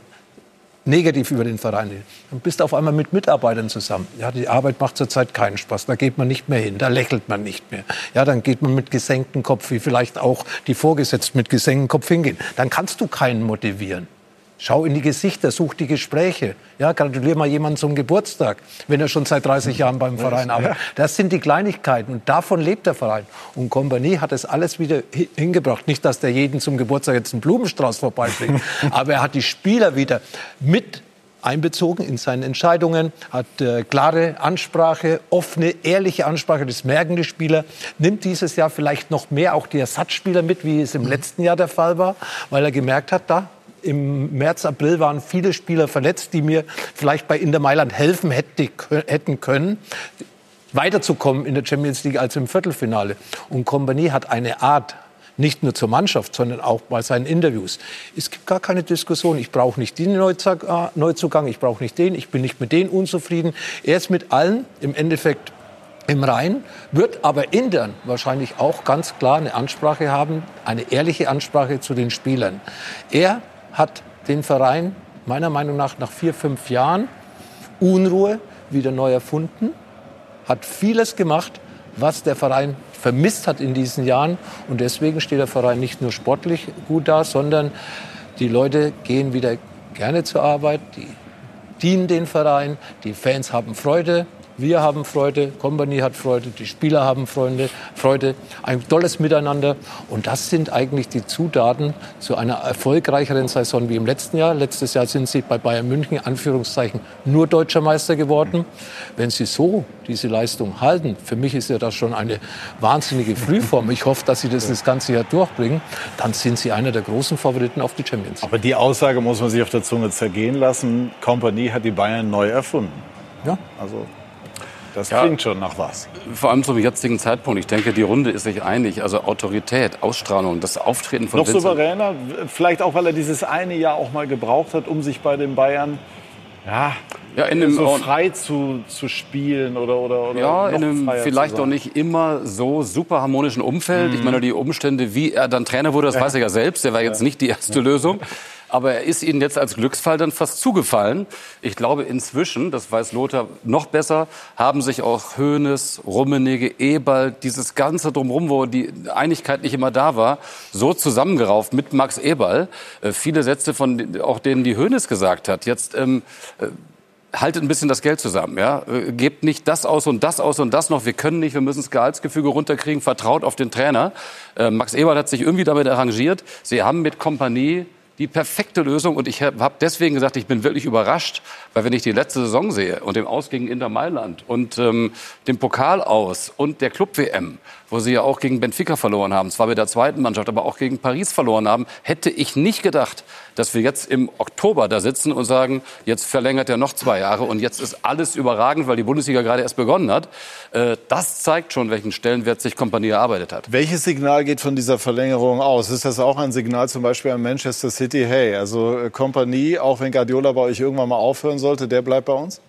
negativ über den Verein reden, dann bist du auf einmal mit Mitarbeitern zusammen. Ja, die Arbeit macht zurzeit keinen Spaß, da geht man nicht mehr hin, da lächelt man nicht mehr. Ja, dann geht man mit gesenktem Kopf, wie vielleicht auch die Vorgesetzten mit gesenktem Kopf hingehen. Dann kannst du keinen motivieren. Schau in die Gesichter, such die Gespräche. Ja, gratulier mal jemanden zum Geburtstag, wenn er schon seit 30 Jahren beim Verein arbeitet. Das sind die Kleinigkeiten, und davon lebt der Verein. Und Kompany hat es alles wieder hingebracht. Nicht, dass der jeden zum Geburtstag jetzt einen Blumenstrauß vorbeibringt, aber er hat die Spieler wieder mit einbezogen in seine Entscheidungen, hat klare Ansprache, offene, ehrliche Ansprache, das merken die Spieler, nimmt dieses Jahr vielleicht noch mehr auch die Ersatzspieler mit, wie es im letzten Jahr der Fall war, weil er gemerkt hat, im März, April waren viele Spieler verletzt, die mir vielleicht bei Inter Mailand helfen hätten können, weiterzukommen in der Champions League als im Viertelfinale. Und Kompany hat eine Art, nicht nur zur Mannschaft, sondern auch bei seinen Interviews. Es gibt gar keine Diskussion. Ich brauche nicht den Neuzugang, ich brauche nicht den, ich bin nicht mit denen unzufrieden. Er ist mit allen im Endeffekt im Rein, wird aber intern wahrscheinlich auch ganz klar eine Ansprache haben, eine ehrliche Ansprache zu den Spielern. Er hat den Verein meiner Meinung nach 4-5 Jahren Unruhe wieder neu erfunden, hat vieles gemacht, was der Verein vermisst hat in diesen Jahren. Und deswegen steht der Verein nicht nur sportlich gut da, sondern die Leute gehen wieder gerne zur Arbeit, die dienen den Verein, die Fans haben Freude. Wir haben Freude, Kompany hat Freude, die Spieler haben Freude, ein tolles Miteinander. Und das sind eigentlich die Zutaten zu einer erfolgreicheren Saison wie im letzten Jahr. Letztes Jahr sind sie bei Bayern München, Anführungszeichen, nur Deutscher Meister geworden. Wenn sie so diese Leistung halten, für mich ist ja das schon eine wahnsinnige Frühform. Ich hoffe, dass sie das ganze Jahr durchbringen. Dann sind sie einer der großen Favoriten auf die Champions. Aber die Aussage muss man sich auf der Zunge zergehen lassen. Kompany hat die Bayern neu erfunden. Ja, also das klingt schon nach was. Vor allem zum jetzigen Zeitpunkt. Ich denke, die Runde ist sich einig. Also Autorität, Ausstrahlung, das Auftreten von noch souveräner, vielleicht auch, weil er dieses eine Jahr auch mal gebraucht hat, um sich bei den Bayern so frei zu spielen oder ja, in einem vielleicht auch nicht immer so super harmonischen Umfeld. Ich meine, die Umstände, wie er dann Trainer wurde, das weiß er ja selbst. Der war jetzt nicht die erste Lösung. Aber er ist ihnen jetzt als Glücksfall dann fast zugefallen. Ich glaube, inzwischen, das weiß Lothar noch besser, haben sich auch Hoeneß, Rummenigge, Eberl, dieses Ganze drumherum, wo die Einigkeit nicht immer da war, so zusammengerauft mit Max Eberl. Viele Sätze von auch denen, die Hoeneß gesagt hat. Jetzt haltet ein bisschen das Geld zusammen, ja. Gebt nicht das aus und das aus und das noch. Wir können nicht, wir müssen das Gehaltsgefüge runterkriegen. Vertraut auf den Trainer. Max Eberl hat sich irgendwie damit arrangiert. Sie haben mit Kompanie die perfekte Lösung. Und ich habe deswegen gesagt, ich bin wirklich überrascht, weil wenn ich die letzte Saison sehe und den Aus gegen Inter Mailand und den Pokal aus und der Club-WM, wo sie ja auch gegen Benfica verloren haben, zwar mit der zweiten Mannschaft, aber auch gegen Paris verloren haben, hätte ich nicht gedacht, dass wir jetzt im Oktober da sitzen und sagen, jetzt verlängert er noch 2 Jahre und jetzt ist alles überragend, weil die Bundesliga gerade erst begonnen hat. Das zeigt schon, welchen Stellenwert sich Kompanie erarbeitet hat. Welches Signal geht von dieser Verlängerung aus? Ist das auch ein Signal zum Beispiel an Manchester City? Hey, also Kompanie, auch wenn Guardiola bei euch irgendwann mal aufhören sollte, der bleibt bei uns?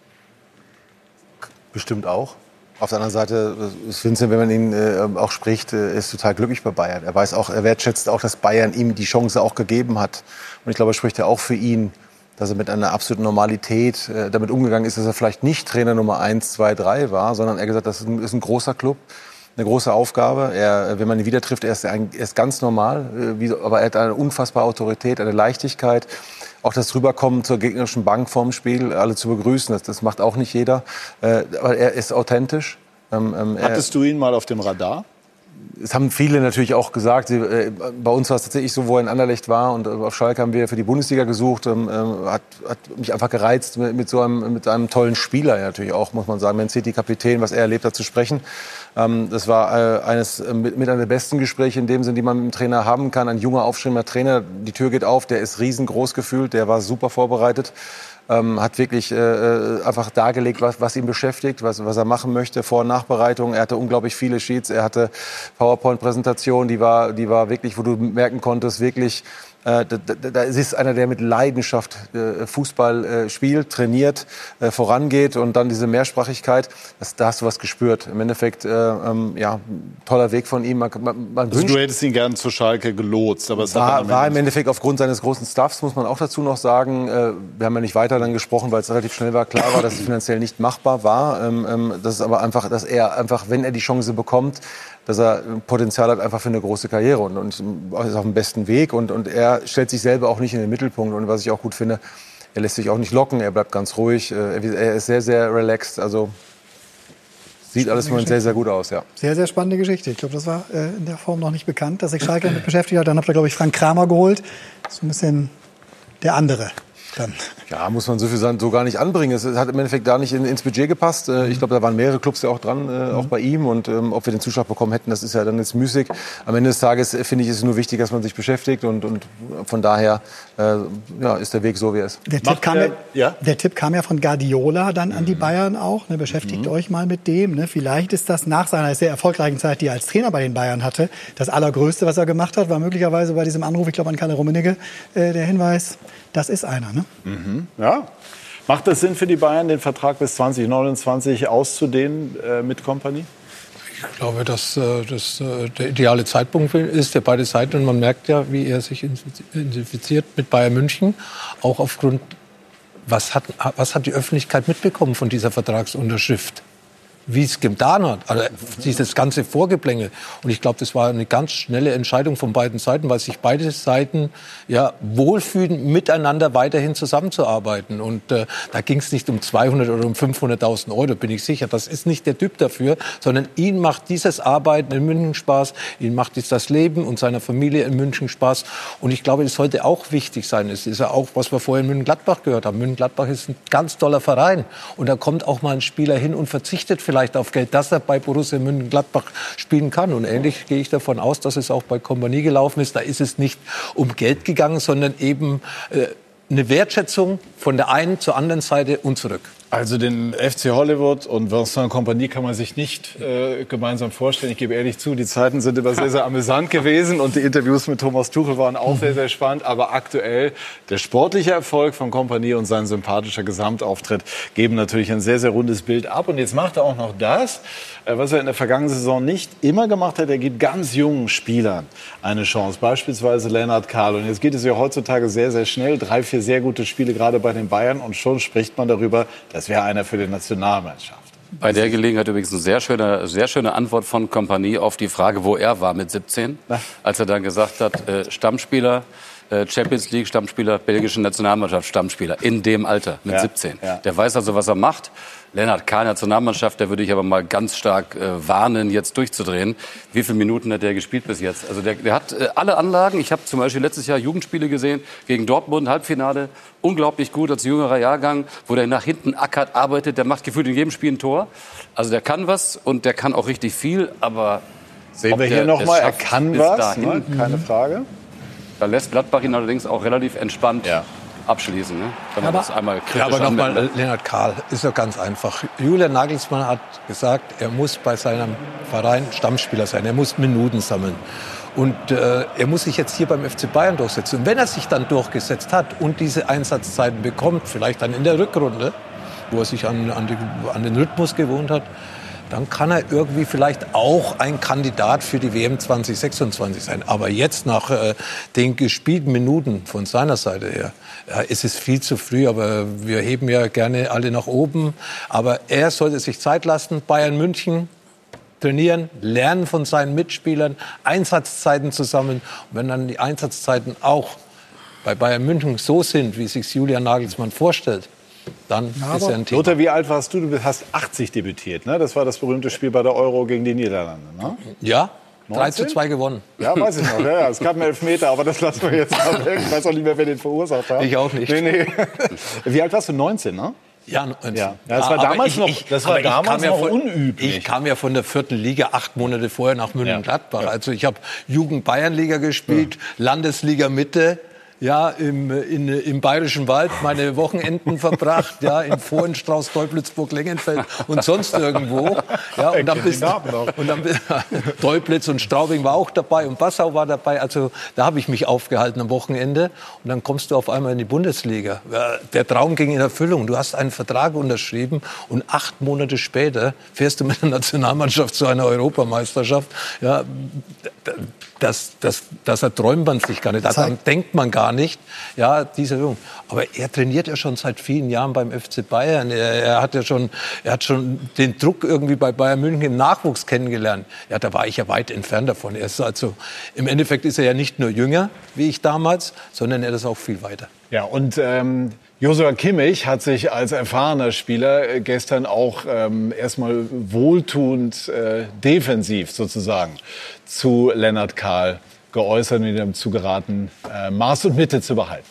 Bestimmt auch. Auf der anderen Seite ist Vincent, wenn man ihn auch spricht, ist total glücklich bei Bayern. Er weiß auch, er wertschätzt auch, dass Bayern ihm die Chance auch gegeben hat. Und ich glaube, er spricht ja auch für ihn, dass er mit einer absoluten Normalität damit umgegangen ist, dass er vielleicht nicht Trainer Nummer 1, 2, 3 war, sondern er gesagt, das ist ein großer Club, eine große Aufgabe. Wenn man ihn wieder trifft, er ist ganz normal, aber er hat eine unfassbare Autorität, eine Leichtigkeit. Auch das Rüberkommen zur gegnerischen Bank vorm Spiel, alle zu begrüßen, das macht auch nicht jeder. Aber er ist authentisch. Hattest du ihn mal auf dem Radar? Es haben viele natürlich auch gesagt. Bei uns war es tatsächlich so, wo er in Anderlecht war und auf Schalke haben wir für die Bundesliga gesucht. Hat mich einfach gereizt, mit einem tollen Spieler natürlich auch, muss man sagen, Man City-Kapitän, was er erlebt hat, zu sprechen. Das war mit einer der besten Gespräche in dem Sinn, die man mit dem Trainer haben kann. Ein junger, aufstrebender Trainer, die Tür geht auf, der ist riesengroß gefühlt, der war super vorbereitet. Hat wirklich einfach dargelegt, was ihn beschäftigt, was er machen möchte, Vor- und Nachbereitung. Er hatte unglaublich viele Sheets, er hatte PowerPoint-Präsentationen, die war wirklich, wo du merken konntest, wirklich, da ist einer, der mit Leidenschaft Fußball spielt, trainiert, vorangeht und dann diese Mehrsprachigkeit, da hast du was gespürt. Im Endeffekt, toller Weg von ihm. Also du hättest ihn gerne zur Schalke gelotst, aber es war im Endeffekt aufgrund seines großen Staffs, muss man auch dazu noch sagen. Wir haben ja nicht weiter dann gesprochen, weil es relativ schnell war, klar war, dass es finanziell nicht machbar war. Das ist aber einfach, dass er einfach, wenn er die Chance bekommt, dass er Potenzial hat einfach für eine große Karriere und ist auf dem besten Weg und er stellt sich selber auch nicht in den Mittelpunkt und was ich auch gut finde, er lässt sich auch nicht locken, er bleibt ganz ruhig, er ist sehr, sehr relaxed, also sieht alles im Moment sehr, sehr gut aus, ja. Sehr, sehr spannende Geschichte. Ich glaube, das war in der Form noch nicht bekannt, dass sich Schalke damit beschäftigt hat. Dann habt ihr, glaube ich, Frank Kramer geholt. So ein bisschen der andere dann. Ja, muss man so viel sagen, so gar nicht anbringen. Es hat im Endeffekt da nicht ins Budget gepasst. Ich glaube, da waren mehrere Clubs ja auch dran, auch bei ihm. Und ob wir den Zuschlag bekommen hätten, das ist ja dann jetzt müßig. Am Ende des Tages finde ich, ist es nur wichtig, dass man sich beschäftigt. Und von daher ist der Weg so, wie er ist. Der Tipp kam ja von Guardiola dann an die Bayern auch. Ne, beschäftigt euch mal mit dem. Ne? Vielleicht ist das nach seiner sehr erfolgreichen Zeit, die er als Trainer bei den Bayern hatte, das Allergrößte, was er gemacht hat, war möglicherweise bei diesem Anruf, ich glaube an Kalle Rummenigge, der Hinweis, das ist einer. Ne? Ja. Macht es Sinn für die Bayern, den Vertrag bis 2029 auszudehnen mit Kompanie? Ich glaube, dass das der ideale Zeitpunkt ist für beide Seiten. Und man merkt ja, wie er sich identifiziert mit Bayern München. Auch aufgrund, was hat die Öffentlichkeit mitbekommen von dieser Vertragsunterschrift? Wie es getan hat, also dieses ganze Vorgeplänge. Und ich glaube, das war eine ganz schnelle Entscheidung von beiden Seiten, weil sich beide Seiten wohlfühlen, miteinander weiterhin zusammenzuarbeiten. Und da ging es nicht um 200 oder um 500.000 Euro, bin ich sicher. Das ist nicht der Typ dafür, sondern ihn macht dieses Arbeiten in München Spaß, ihn macht das Leben und seiner Familie in München Spaß. Und ich glaube, es sollte auch wichtig sein. Es ist ja auch, was wir vorhin in München-Gladbach gehört haben. München-Gladbach ist ein ganz toller Verein. Und da kommt auch mal ein Spieler hin und verzichtet vielleicht auf Geld, dass er bei Borussia Mönchengladbach spielen kann. Und ähnlich gehe ich davon aus, dass es auch bei Kompanie gelaufen ist. Da ist es nicht um Geld gegangen, sondern eben eine Wertschätzung von der einen zur anderen Seite und zurück. Also den FC Hollywood und Vincent Kompany kann man sich nicht gemeinsam vorstellen. Ich gebe ehrlich zu, die Zeiten sind immer sehr, sehr amüsant gewesen und die Interviews mit Thomas Tuchel waren auch sehr, sehr spannend. Aber aktuell der sportliche Erfolg von Kompany und sein sympathischer Gesamtauftritt geben natürlich ein sehr, sehr rundes Bild ab. Und jetzt macht er auch noch das, was er in der vergangenen Saison nicht immer gemacht hat. Er gibt ganz jungen Spielern eine Chance, beispielsweise Lennart Kahl. Und jetzt geht es ja heutzutage sehr, sehr schnell. 3, 4 sehr gute Spiele, gerade bei den Bayern. Und schon spricht man darüber, das wäre einer für die Nationalmannschaft. Bei der Gelegenheit übrigens eine sehr schöne Antwort von Kompany auf die Frage, wo er war mit 17. Als er dann gesagt hat, Stammspieler, Champions League Stammspieler, belgische Nationalmannschaft Stammspieler in dem Alter mit 17. Ja. Der weiß also, was er macht. Lennart Kahl, Nationalmannschaft, da würde ich aber mal ganz stark warnen, jetzt durchzudrehen. Wie viele Minuten hat der gespielt bis jetzt? Also der hat alle Anlagen. Ich habe zum Beispiel letztes Jahr Jugendspiele gesehen gegen Dortmund, Halbfinale. Unglaublich gut als jüngerer Jahrgang, wo der nach hinten ackert, arbeitet. Der macht gefühlt in jedem Spiel ein Tor. Also der kann was und der kann auch richtig viel. Aber sehen wir hier nochmal, er kann was, ne? Keine Frage. Da lässt Gladbach ihn allerdings auch relativ entspannt abschließen. Ne? Wenn man das einmal kritisch aber nochmal, Lennart Kahl, ist doch ganz einfach. Julian Nagelsmann hat gesagt, er muss bei seinem Verein Stammspieler sein. Er muss Minuten sammeln. Und er muss sich jetzt hier beim FC Bayern durchsetzen. Und wenn er sich dann durchgesetzt hat und diese Einsatzzeiten bekommt, vielleicht dann in der Rückrunde, wo er sich an den Rhythmus gewohnt hat, dann kann er irgendwie vielleicht auch ein Kandidat für die WM 2026 sein. Aber jetzt nach den gespielten Minuten von seiner Seite her, ist es viel zu früh. Aber wir heben ja gerne alle nach oben. Aber er sollte sich Zeit lassen. Bayern München trainieren, lernen von seinen Mitspielern, Einsatzzeiten zu sammeln. Und wenn dann die Einsatzzeiten auch bei Bayern München so sind, wie sich Julian Nagelsmann vorstellt, dann ist er ein Thema. Lothar, wie alt warst du? Du hast 80 debütiert, ne? Das war das berühmte Spiel bei der Euro gegen die Niederlande, ne? Ja, 3:2 gewonnen. Ja, weiß ich noch. Ja, es gab einen Elfmeter, aber das lassen wir jetzt mal weg. Ich weiß auch nicht mehr, wer den verursacht hat. Ich auch nicht. Nee. Wie alt warst du? 19, ne? Ja, 19. Ja. Das war damals noch unüblich. Ich kam ja von der 4. Liga 8 Monate vorher nach Mönchengladbach. Ja. Also ich habe Jugend-Bayernliga gespielt, Landesliga Mitte. Ja, im Bayerischen Wald meine Wochenenden verbracht, ja, in Vohenstrauß, Teuplitzburg, Lengenfeld und sonst irgendwo. Ja, und dann Teuplitz und Straubing war auch dabei und Passau war dabei. Also da habe ich mich aufgehalten am Wochenende. Und dann kommst du auf einmal in die Bundesliga. Ja, der Traum ging in Erfüllung. Du hast einen Vertrag unterschrieben und 8 Monate später fährst du mit der Nationalmannschaft zu einer Europameisterschaft. Ja, das erträumt man sich gar nicht. Daran denkt man gar nicht. Ja, dieser Junge. Aber er trainiert ja schon seit vielen Jahren beim FC Bayern. Er hat schon den Druck irgendwie bei Bayern München im Nachwuchs kennengelernt. Ja, da war ich ja weit entfernt davon. Er ist also, im Endeffekt ist er ja nicht nur jünger, wie ich damals, sondern er ist auch viel weiter. Ja, und Joshua Kimmich hat sich als erfahrener Spieler gestern auch erstmal wohltuend defensiv sozusagen zu Lennart Kahl geäußert und ihm zugeraten, Maß und Mitte zu behalten.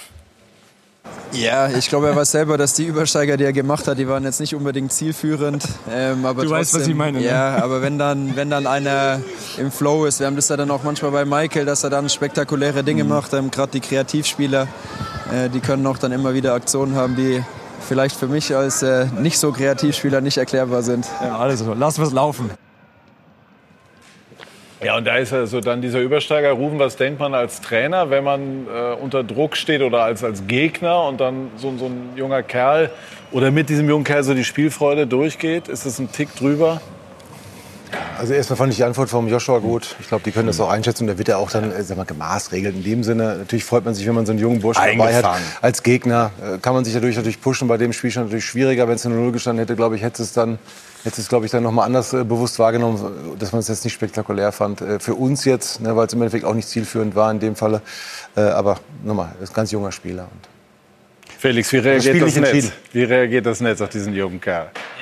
Ja, ich glaube, er weiß selber, dass die Übersteiger, die er gemacht hat, die waren jetzt nicht unbedingt zielführend. Aber du weißt, was ich meine. Ja, aber wenn dann einer im Flow ist, wir haben das ja dann auch manchmal bei Michael, dass er dann spektakuläre Dinge macht. Gerade die Kreativspieler, die können auch dann immer wieder Aktionen haben, die vielleicht für mich als nicht so Kreativspieler nicht erklärbar sind. Ja, also lassen wir es laufen. Ja, und da ist also dann dieser Übersteiger. Rufen, was denkt man als Trainer, wenn man unter Druck steht oder als Gegner und dann so ein junger Kerl oder mit diesem jungen Kerl so die Spielfreude durchgeht? Ist das ein Tick drüber? Also erstmal fand ich die Antwort vom Joshua gut. Ich glaube, die können das auch einschätzen. Und der wird ja auch dann gemaßregelt in dem Sinne. Natürlich freut man sich, wenn man so einen jungen Burschen dabei hat. Als Gegner kann man sich natürlich pushen. Bei dem Spiel schon natürlich schwieriger. Wenn es 0 gestanden hätte, glaube ich, hätte es dann noch mal anders bewusst wahrgenommen, dass man es jetzt nicht spektakulär fand. Für uns jetzt, ne, weil es im Endeffekt auch nicht zielführend war in dem Falle. Aber nochmal, das ist ein ganz junger Spieler. Und Felix, wie reagiert das Netz? Wie reagiert das Netz auf diesen jungen Kerl?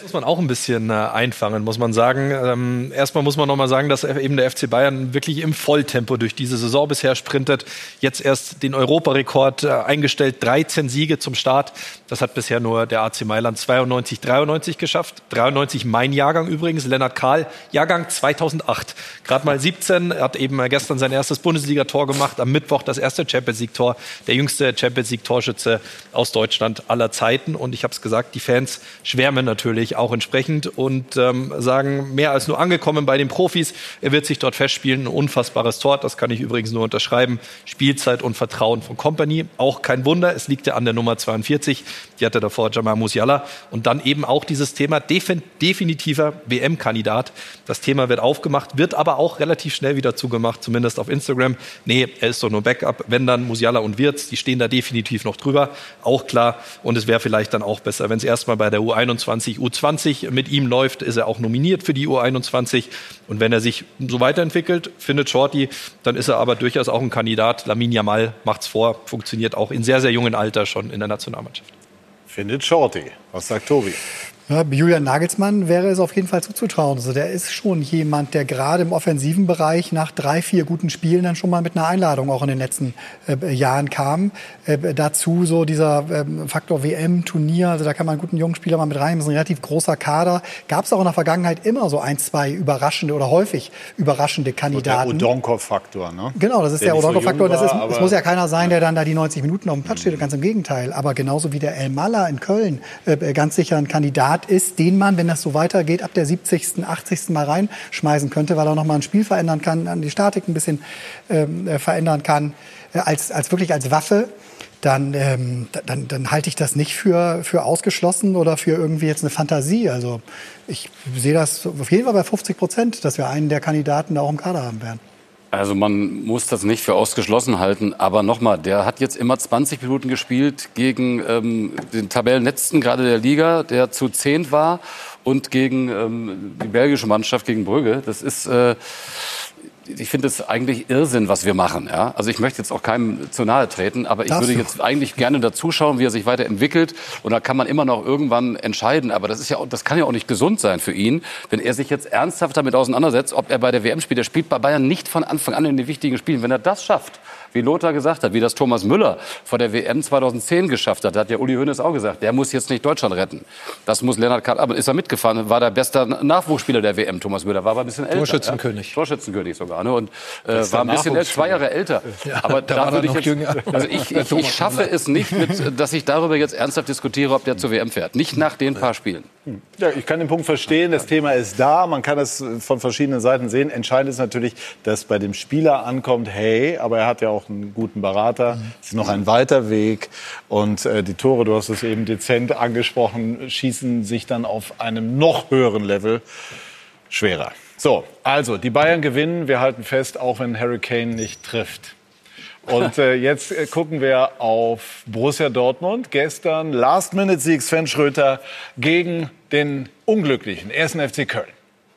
Muss man auch ein bisschen einfangen, muss man sagen. Erstmal muss man noch mal sagen, dass eben der FC Bayern wirklich im Volltempo durch diese Saison bisher sprintet. Jetzt erst den Europarekord eingestellt, 13 Siege zum Start. Das hat bisher nur der AC Mailand 92, 93 geschafft. 93 mein Jahrgang übrigens, Lennart Kahl, Jahrgang 2008. Gerade mal 17, hat eben gestern sein erstes Bundesliga-Tor gemacht. Am Mittwoch das erste Champions-League-Tor. Der jüngste Champions-League-Torschütze aus Deutschland aller Zeiten. Und ich habe es gesagt, die Fans schwärmen natürlich auch entsprechend und sagen, mehr als nur angekommen bei den Profis. Er wird sich dort festspielen. Ein unfassbares Tor, das kann ich übrigens nur unterschreiben. Spielzeit und Vertrauen von Kompany. Auch kein Wunder, es liegt ja an der Nummer 42. Die hatte davor Jamal Musiala. Und dann eben auch dieses Thema definitiver WM-Kandidat. Das Thema wird aufgemacht, wird aber auch relativ schnell wieder zugemacht, zumindest auf Instagram. Nee, er ist doch nur Backup. Wenn dann Musiala und Wirtz, die stehen da definitiv noch drüber. Auch klar. Und es wäre vielleicht dann auch besser, wenn es erstmal bei der U21, U20 mit ihm läuft, ist er auch nominiert für die U21. Und wenn er sich so weiterentwickelt, findet Shorty, dann ist er aber durchaus auch ein Kandidat. Lamine Yamal macht's vor, funktioniert auch in sehr, sehr jungen Alter schon in der Nationalmannschaft. Findet Shorty. Was sagt Tobi? Ja, Julian Nagelsmann wäre es auf jeden Fall zuzutrauen. Also der ist schon jemand, der gerade im offensiven Bereich nach 3-4 guten Spielen dann schon mal mit einer Einladung auch in den letzten Jahren kam. Dazu so dieser Faktor WM-Turnier, also da kann man einen guten jungen Spieler mal mit rein. Das ist ein relativ großer Kader. Gab es auch in der Vergangenheit immer so 1-2 überraschende oder häufig überraschende Kandidaten. Und der Odonkov-Faktor, ne? Genau, das ist der Odonkov-Faktor. Es muss ja keiner sein, der dann da die 90 Minuten auf dem Platz steht. Ganz im Gegenteil. Aber genauso wie der Elmalah in Köln ganz sicher ein Kandidat ist, den man, wenn das so weitergeht, ab der 70., 80. Mal reinschmeißen könnte, weil er noch mal ein Spiel verändern kann, an die Statik ein bisschen verändern kann, als wirklich als Waffe, dann halte ich das nicht für ausgeschlossen oder für irgendwie jetzt eine Fantasie. Also ich sehe das auf jeden Fall bei 50%, dass wir einen der Kandidaten da auch im Kader haben werden. Also man muss das nicht für ausgeschlossen halten, aber nochmal, der hat jetzt immer 20 Minuten gespielt gegen den Tabellenletzten gerade der Liga, der zu 10 war, und gegen die belgische Mannschaft, gegen Brügge. Das ist, ich finde es eigentlich Irrsinn, was wir machen. Ja? Also ich möchte jetzt auch keinem zu nahe treten, aber ich würde jetzt eigentlich gerne dazuschauen, wie er sich weiterentwickelt. Und da kann man immer noch irgendwann entscheiden. Aber das kann ja auch nicht gesund sein für ihn, wenn er sich jetzt ernsthaft damit auseinandersetzt, ob er bei der WM spielt. Er spielt bei Bayern nicht von Anfang an in den wichtigen Spielen. Wenn er das schafft, wie Lothar gesagt hat, wie das Thomas Müller vor der WM 2010 geschafft hat, da hat ja Uli Hoeneß auch gesagt, der muss jetzt nicht Deutschland retten. Das muss Lennart Kahl, aber ist er mitgefahren, war der beste Nachwuchsspieler der WM, Thomas Müller, war aber ein bisschen älter. Torschützenkönig. Ja? Torschützenkönig sogar, ne? Und war ein bisschen 2 Jahre älter. Ja, aber da würde ich jetzt, jünger. Also ich schaffe es nicht, dass ich darüber jetzt ernsthaft diskutiere, ob der zur WM fährt. Nicht nach den paar Spielen. Ja, ich kann den Punkt verstehen, das Thema ist da, man kann es von verschiedenen Seiten sehen. Entscheidend ist natürlich, dass bei dem Spieler ankommt, hey, aber er hat ja auch einen guten Berater, es ist noch ein weiter Weg und die Tore, du hast es eben dezent angesprochen, schießen sich dann auf einem noch höheren Level schwerer. So, also die Bayern gewinnen, wir halten fest, auch wenn Harry Kane nicht trifft. Und jetzt gucken wir auf Borussia Dortmund. Gestern Last-Minute-Sieg Sven Schröter gegen den unglücklichen 1. FC Köln.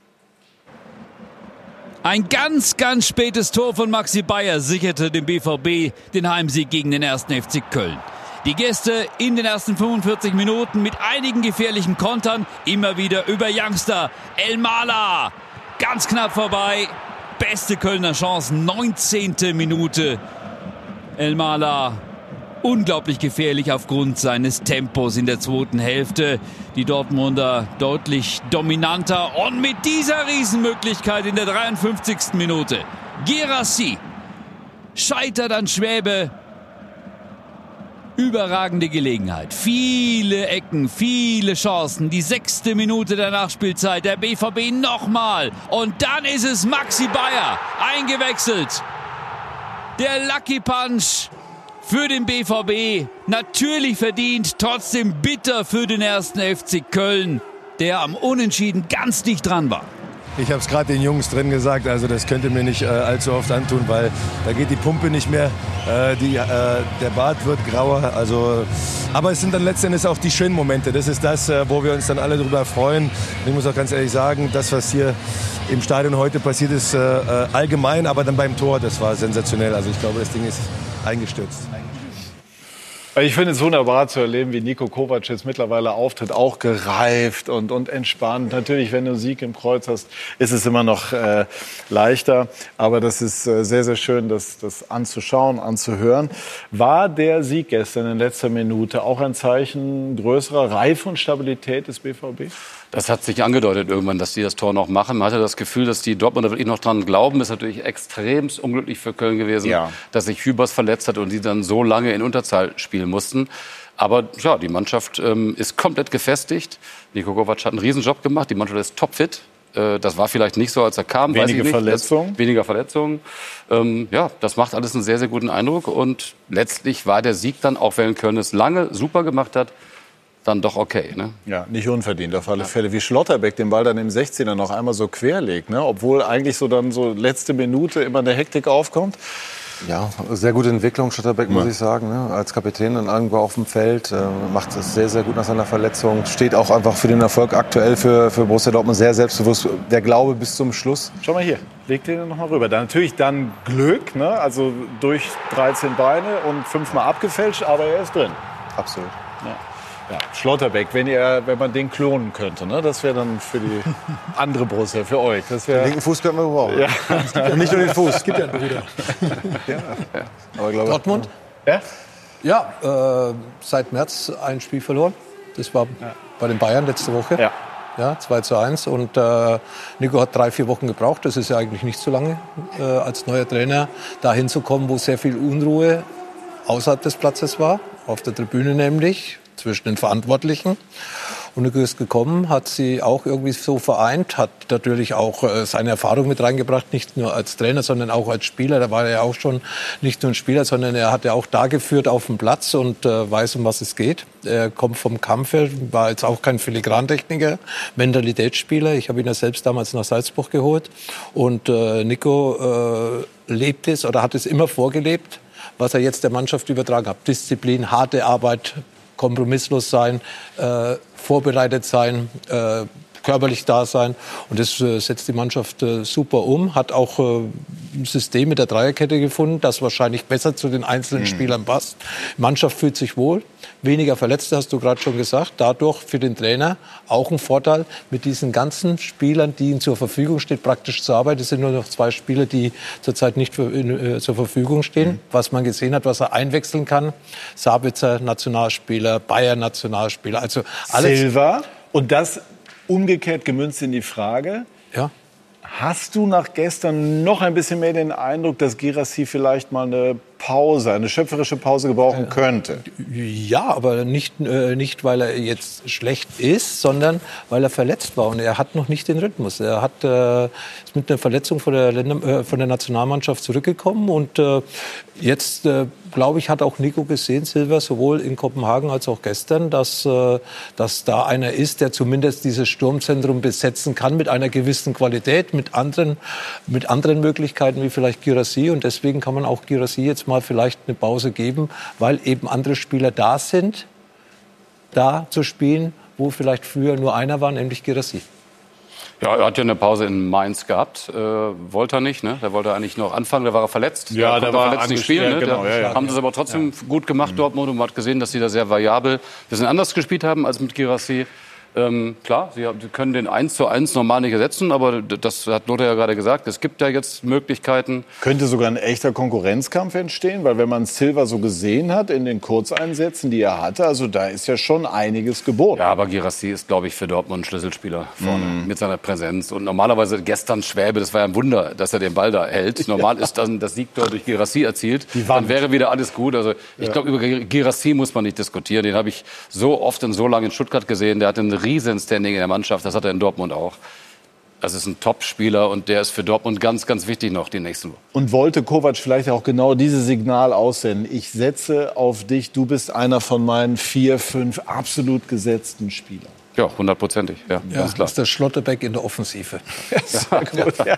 Ein ganz, ganz spätes Tor von Maxi Bayer sicherte dem BVB den Heimsieg gegen den 1. FC Köln. Die Gäste in den ersten 45 Minuten mit einigen gefährlichen Kontern, immer wieder über Youngster Elmalah. Ganz knapp vorbei, beste Kölner Chance, 19. Minute. Elmalah unglaublich gefährlich aufgrund seines Tempos in der zweiten Hälfte. Die Dortmunder deutlich dominanter und mit dieser Riesenmöglichkeit in der 53. Minute. Guirassy scheitert an Schwäbe. Überragende Gelegenheit. Viele Ecken, viele Chancen. Die 6. Minute der Nachspielzeit. Der BVB nochmal. Und dann ist es Maxi Bayer eingewechselt. Der Lucky Punch für den BVB. Natürlich verdient, trotzdem bitter für den 1. FC Köln, der am Unentschieden ganz dicht dran war. Ich habe es gerade den Jungs drin gesagt, also das könnt ihr mir nicht allzu oft antun, weil da geht die Pumpe nicht mehr, der Bart wird grauer. Also, aber es sind dann letztendlich auch die schönen Momente. Das ist das, wo wir uns dann alle darüber freuen. Ich muss auch ganz ehrlich sagen, das, was hier im Stadion heute passiert ist, allgemein, aber dann beim Tor, das war sensationell. Also ich glaube, das Ding ist eingestürzt. Ich finde es wunderbar zu erleben, wie Niko Kovac jetzt mittlerweile auftritt, auch gereift und entspannt. Natürlich, wenn du einen Sieg im Kreuz hast, ist es immer noch leichter. Aber das ist sehr, sehr schön, das anzuschauen, anzuhören. War der Sieg gestern in letzter Minute auch ein Zeichen größerer Reife und Stabilität des BVB? Das hat sich angedeutet irgendwann, dass die das Tor noch machen. Man hatte das Gefühl, dass die Dortmunder wirklich noch dran glauben. Ist natürlich extrem unglücklich für Köln gewesen, dass sich Hübers verletzt hat und die dann so lange in Unterzahl spielen mussten. Aber ja, die Mannschaft ist komplett gefestigt. Niko Kovac hat einen Riesenjob gemacht. Die Mannschaft ist topfit. Das war vielleicht nicht so, als er kam. Weniger Verletzungen. Weniger Verletzungen. Ja, das macht alles einen sehr, sehr guten Eindruck. Und letztlich war der Sieg dann, auch wenn Köln es lange super gemacht hat, dann doch okay, ne? Ja, nicht unverdient auf alle Fälle. Wie Schlotterbeck den Ball dann im 16er noch einmal so querlegt, ne? Obwohl eigentlich so dann so letzte Minute immer eine Hektik aufkommt. Ja, sehr gute Entwicklung, Schlotterbeck, muss ich sagen. Ne? Als Kapitän dann irgendwo auf dem Feld, macht es sehr, sehr gut nach seiner Verletzung. Steht auch einfach für den Erfolg aktuell für Borussia Dortmund sehr selbstbewusst. Der Glaube bis zum Schluss. Schau mal hier, leg den noch mal rüber. Natürlich dann Glück, ne? Also durch 13 Beine und 5-mal abgefälscht, aber er ist drin. Absolut. Ja. Ja, Schlotterbeck, wenn man den klonen könnte, ne? Das wäre dann für die andere Borussia, für euch. Den linken Fuß könnten wir brauchen. Ja. Und nicht nur den Fuß. Es gibt ja einen Bruder. Aber Dortmund? Ja? Ja, seit März ein Spiel verloren. Das war bei den Bayern letzte Woche. Ja, 2:1. Und Nico hat 3-4 Wochen gebraucht. Das ist ja eigentlich nicht so lange als neuer Trainer, da hinzukommen, wo sehr viel Unruhe außerhalb des Platzes war. Auf der Tribüne nämlich, zwischen den Verantwortlichen. Und Nico ist gekommen, hat sie auch irgendwie so vereint, hat natürlich auch seine Erfahrung mit reingebracht, nicht nur als Trainer, sondern auch als Spieler. Da war er ja auch schon nicht nur ein Spieler, sondern er hat ja auch da geführt auf dem Platz und weiß, um was es geht. Er kommt vom Kampfe, war jetzt auch kein Filigrantechniker, Mentalitätsspieler. Ich habe ihn ja selbst damals nach Salzburg geholt. Und Nico lebt es oder hat es immer vorgelebt, was er jetzt der Mannschaft übertragen hat. Disziplin, harte Arbeit, kompromisslos sein, vorbereitet sein, körperlich da sein. Und das setzt die Mannschaft super um. Hat auch ein System mit der Dreierkette gefunden, das wahrscheinlich besser zu den einzelnen Spielern passt. Die Mannschaft fühlt sich wohl. Weniger Verletzte, hast du gerade schon gesagt. Dadurch für den Trainer auch ein Vorteil, mit diesen ganzen Spielern, die ihm zur Verfügung stehen, praktisch zur Arbeit. Es sind nur noch 2 Spieler, die zurzeit nicht zur Verfügung stehen. Was man gesehen hat, was er einwechseln kann. Sabitzer, Nationalspieler, Bayern, Nationalspieler. Also alles. Silva. Und das umgekehrt gemünzt in die Frage. Ja. Hast du nach gestern noch ein bisschen mehr den Eindruck, dass Guirassy vielleicht mal eine schöpferische Pause gebrauchen könnte? Ja, aber nicht, weil er jetzt schlecht ist, sondern weil er verletzt war. Und er hat noch nicht den Rhythmus. Er ist mit einer Verletzung von der Nationalmannschaft zurückgekommen. Und jetzt, glaube ich, hat auch Nico gesehen, Silva, sowohl in Kopenhagen als auch gestern, dass da einer ist, der zumindest dieses Sturmzentrum besetzen kann mit einer gewissen Qualität, mit anderen Möglichkeiten wie vielleicht Guirassy. Und deswegen kann man auch Guirassy jetzt mal vielleicht eine Pause geben, weil eben andere Spieler da sind, da zu spielen, wo vielleicht früher nur einer war, nämlich Guirassy. Ja, er hat ja eine Pause in Mainz gehabt. Wollte er nicht, ne? Da wollte er eigentlich noch anfangen, da war er verletzt. Ja, da war er verletzt nicht spielen. Ne? Genau, haben das aber trotzdem gut gemacht, Dortmund. Und man hat gesehen, dass sie da sehr variabel ein bisschen anders gespielt haben als mit Guirassy. Klar, sie können den 1:1 normal nicht ersetzen, aber das hat Lothar ja gerade gesagt. Es gibt ja jetzt Möglichkeiten. Könnte sogar ein echter Konkurrenzkampf entstehen, weil wenn man Silva so gesehen hat in den Kurzeinsätzen, die er hatte, also da ist ja schon einiges geboten. Ja, aber Guirassy ist, glaube ich, für Dortmund ein Schlüsselspieler vorne mit seiner Präsenz. Und normalerweise gestern Schwäbe, das war ja ein Wunder, dass er den Ball da hält. Normal ist dann das Siegtor durch Guirassy erzielt. Dann wäre wieder alles gut. Also ich glaube, über Guirassy muss man nicht diskutieren. Den habe ich so oft und so lange in Stuttgart gesehen. Der hat einen riesen Standing in der Mannschaft. Das hat er in Dortmund auch. Das ist ein Top-Spieler und der ist für Dortmund ganz, ganz wichtig noch die nächsten Wochen. Und wollte Kovac vielleicht auch genau dieses Signal aussenden? Ich setze auf dich, du bist einer von meinen 4, 5 absolut gesetzten Spielern. Ja, 100%. Ja, ganz klar. Das ist der Schlotterbeck in der Offensive. Sehr gut. Ja.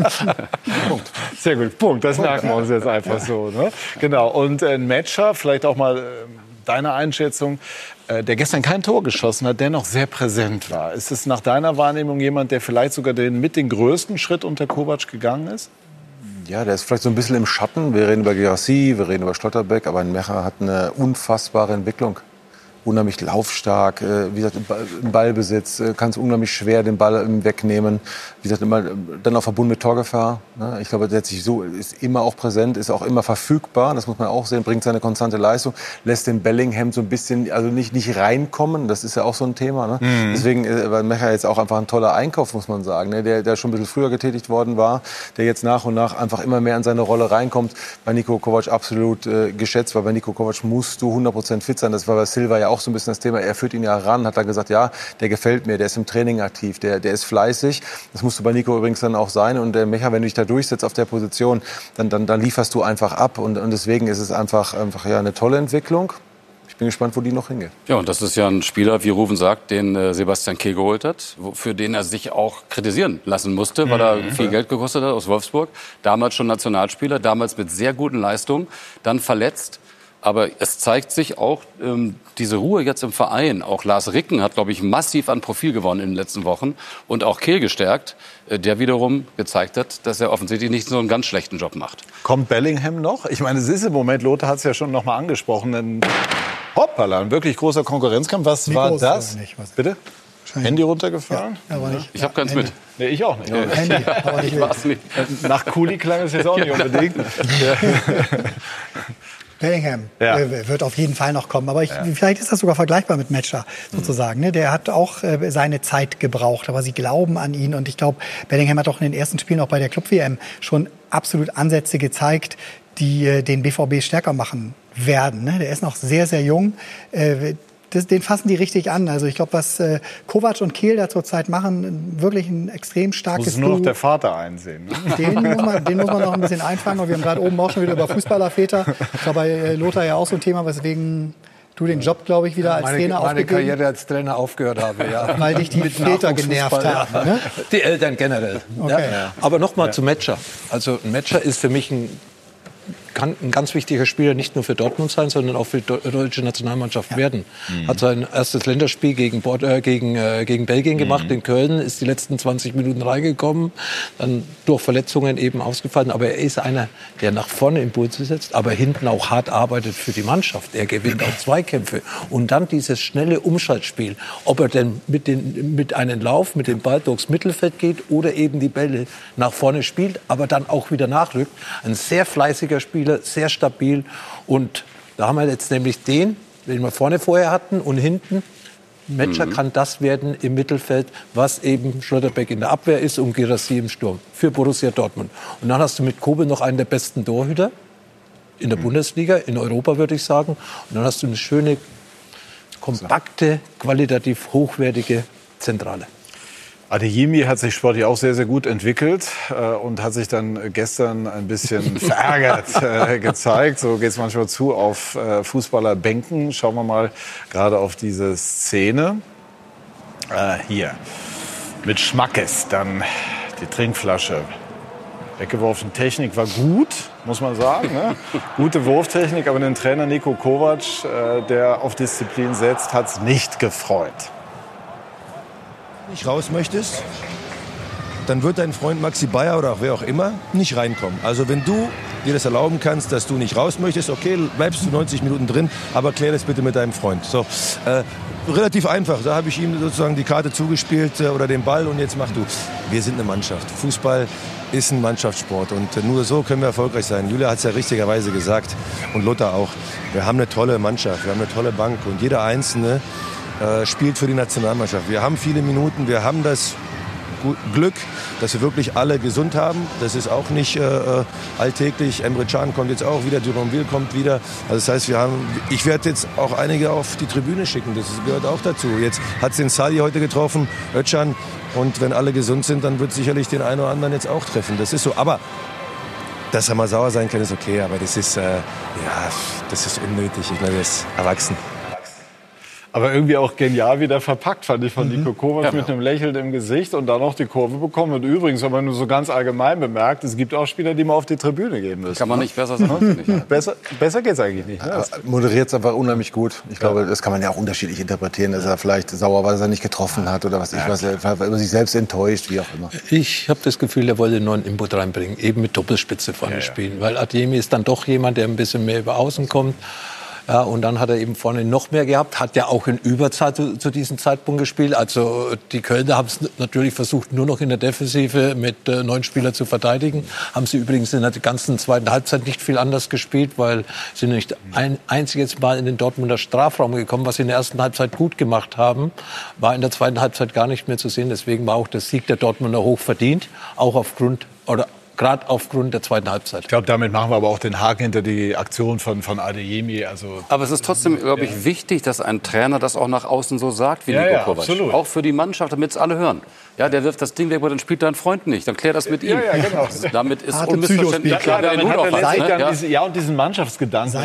Punkt. Sehr gut. Punkt. Das merken wir uns jetzt einfach so. Ne? Genau. Und ein Matcher, vielleicht auch mal deine Einschätzung, der gestern kein Tor geschossen hat, dennoch sehr präsent war. Ist es nach deiner Wahrnehmung jemand, der vielleicht sogar mit den größten Schritt unter Kovac gegangen ist? Ja, der ist vielleicht so ein bisschen im Schatten. Wir reden über Guirassy, wir reden über Schlotterbeck, aber ein Mecher hat eine unfassbare Entwicklung. Unheimlich laufstark, wie gesagt, im Ballbesitz, kann es unheimlich schwer den Ball wegnehmen. Wie gesagt, immer dann auch verbunden mit Torgefahr. Ne? Ich glaube, der hat sich so, ist immer auch präsent, ist auch immer verfügbar. Das muss man auch sehen, bringt seine konstante Leistung, lässt den Bellingham so ein bisschen, also nicht reinkommen. Das ist ja auch so ein Thema. Ne? Deswegen war Mecher jetzt auch einfach ein toller Einkauf, muss man sagen. Ne? Der schon ein bisschen früher getätigt worden war, der jetzt nach und nach einfach immer mehr in seine Rolle reinkommt. Bei Niko Kovac absolut geschätzt, weil bei Niko Kovac musst du 100% fit sein. Das war bei Silva ja auch so ein bisschen das Thema. Er führt ihn ja ran, hat dann gesagt, ja, der gefällt mir, der ist im Training aktiv, der ist fleißig. Das musst du bei Nico übrigens dann auch sein. Und der Mecher, wenn du dich da durchsetzt auf der Position, dann lieferst du einfach ab. Und deswegen ist es einfach ja, eine tolle Entwicklung. Ich bin gespannt, wo die noch hingeht. Ja, und das ist ja ein Spieler, wie Ruven sagt, den Sebastian Kehl geholt hat, für den er sich auch kritisieren lassen musste, weil er viel Geld gekostet hat aus Wolfsburg. Damals schon Nationalspieler, damals mit sehr guten Leistungen, dann verletzt. Aber es zeigt sich auch diese Ruhe jetzt im Verein. Auch Lars Ricken hat, glaube ich, massiv an Profil gewonnen in den letzten Wochen und auch Kehl gestärkt, der wiederum gezeigt hat, dass er offensichtlich nicht so einen ganz schlechten Job macht. Kommt Bellingham noch? Ich meine, es ist im Moment, Lothar hat es ja schon noch mal angesprochen, ein wirklich großer Konkurrenzkampf. Was Mikro war das? Bitte? Handy runtergefallen? Ja, aber nicht. Ich habe keins mit. Nee, ich auch nicht. Handy, aber nicht. Ich war's nicht. Nach Kuli klang es jetzt auch nicht unbedingt. Bellingham wird auf jeden Fall noch kommen. Aber vielleicht ist das sogar vergleichbar mit Metscher sozusagen. Ne? Der hat auch seine Zeit gebraucht, aber sie glauben an ihn. Und ich glaube, Bellingham hat auch in den ersten Spielen auch bei der Club-WM schon absolut Ansätze gezeigt, die den BVB stärker machen werden. Ne? Der ist noch sehr, sehr jung. Den fassen die richtig an. Also ich glaube, was Kovac und Kehl da zurzeit machen, wirklich ein extrem starkes Muss nur noch der Vater einsehen. Ne? Den muss man noch ein bisschen einfangen. Und wir haben gerade oben auch schon wieder über Fußballerväter. Das war bei Lothar ja auch so ein Thema, weswegen du den Job, glaube ich, wieder als Trainer aufgegeben. Meine Karriere als Trainer aufgehört habe, ja. Weil dich die Väter genervt haben. Ne? Die Eltern generell. Okay. Ja. Aber nochmal zu Metscher. Also ein Metscher ist für mich kann ein ganz wichtiger Spieler nicht nur für Dortmund sein, sondern auch für die deutsche Nationalmannschaft werden. Hat sein erstes Länderspiel gegen Belgien gemacht in Köln, ist die letzten 20 Minuten reingekommen, dann durch Verletzungen eben ausgefallen. Aber er ist einer, der nach vorne Impulse setzt, aber hinten auch hart arbeitet für die Mannschaft. Er gewinnt auch Zweikämpfe. Und dann dieses schnelle Umschaltspiel, ob er denn mit einem Lauf, mit dem Ball durchs Mittelfeld geht oder eben die Bälle nach vorne spielt, aber dann auch wieder nachrückt. Ein sehr fleißiger Spieler, sehr stabil. Und da haben wir jetzt nämlich den wir vorne vorher hatten und hinten. Metscher kann das werden im Mittelfeld, was eben Schlotterbeck in der Abwehr ist und Guirassy im Sturm für Borussia Dortmund. Und dann hast du mit Kobel noch einen der besten Torhüter in der Bundesliga, in Europa würde ich sagen. Und dann hast du eine schöne, kompakte, qualitativ hochwertige Zentrale. Adeyemi hat sich sportlich auch sehr, sehr gut entwickelt und hat sich dann gestern ein bisschen verärgert gezeigt. So geht es manchmal zu auf Fußballerbänken. Schauen wir mal gerade auf diese Szene. Hier, mit Schmackes, dann die Trinkflasche. Weggeworfen, Technik war gut, muss man sagen. Ne? Gute Wurftechnik, aber den Trainer Niko Kovac, der auf Disziplin setzt, hat es nicht gefreut. Nicht raus möchtest, dann wird dein Freund Maxi Bayer oder auch wer auch immer nicht reinkommen. Also wenn du dir das erlauben kannst, dass du nicht raus möchtest, okay, bleibst du 90 Minuten drin, aber klär das bitte mit deinem Freund. So, relativ einfach, da habe ich ihm sozusagen die Karte zugespielt oder den Ball und jetzt mach du. Wir sind eine Mannschaft. Fußball ist ein Mannschaftssport und nur so können wir erfolgreich sein. Julia hat es ja richtigerweise gesagt und Lothar auch. Wir haben eine tolle Mannschaft, wir haben eine tolle Bank und jeder Einzelne spielt für die Nationalmannschaft. Wir haben viele Minuten, wir haben das Glück, dass wir wirklich alle gesund haben. Das ist auch nicht alltäglich. Emre Can kommt jetzt auch wieder, Duranville kommt wieder. Also das heißt, ich werde jetzt auch einige auf die Tribüne schicken. Das gehört auch dazu. Jetzt hat es den Salih heute getroffen, Özcan. Und wenn alle gesund sind, dann wird sicherlich den einen oder anderen jetzt auch treffen. Das ist so. Aber dass er mal sauer sein kann, ist okay. Aber das ist, das ist unnötig. Ich meine, er ist erwachsen. Aber irgendwie auch genial wieder verpackt, fand ich, von Niko Kovac mit einem Lächeln im Gesicht und dann noch die Kurve bekommen. Und übrigens, wenn man nur so ganz allgemein bemerkt, es gibt auch Spieler, die man auf die Tribüne geben müssen. Kann man nicht besser sagen. Besser geht's eigentlich nicht. Ne? Moderiert es einfach unheimlich gut. Ich glaube, das kann man ja auch unterschiedlich interpretieren. Dass er vielleicht sauer war, dass er nicht getroffen hat oder was er über sich selbst enttäuscht, wie auch immer. Ich habe das Gefühl, er wollte einen neuen Input reinbringen, eben mit Doppelspitze vorne spielen. Weil Adeyemi ist dann doch jemand, der ein bisschen mehr über außen kommt. Ja, und dann hat er eben vorne noch mehr gehabt, hat ja auch in Überzahl zu diesem Zeitpunkt gespielt. Also die Kölner haben es natürlich versucht, nur noch in der Defensive mit 9 Spielern zu verteidigen. Haben sie übrigens in der ganzen zweiten Halbzeit nicht viel anders gespielt, weil sie nicht ein einziges Mal in den Dortmunder Strafraum gekommen, was sie in der ersten Halbzeit gut gemacht haben, war in der zweiten Halbzeit gar nicht mehr zu sehen. Deswegen war auch der Sieg der Dortmunder hoch verdient, auch gerade aufgrund der zweiten Halbzeit. Ich glaube, damit machen wir aber auch den Haken hinter die Aktion von Adeyemi. Aber es ist trotzdem, glaube ich, wichtig, dass ein Trainer das auch nach außen so sagt wie Niko Kovac. Absolut. Auch für die Mannschaft, damit es alle hören. Ja, der wirft das Ding weg, aber dann spielt dein Freund nicht. Dann klär das mit ihm. Ja, genau. Damit ist unmissverständlich klar, wer den Hut auf hat. Und diesen Mannschaftsgedanken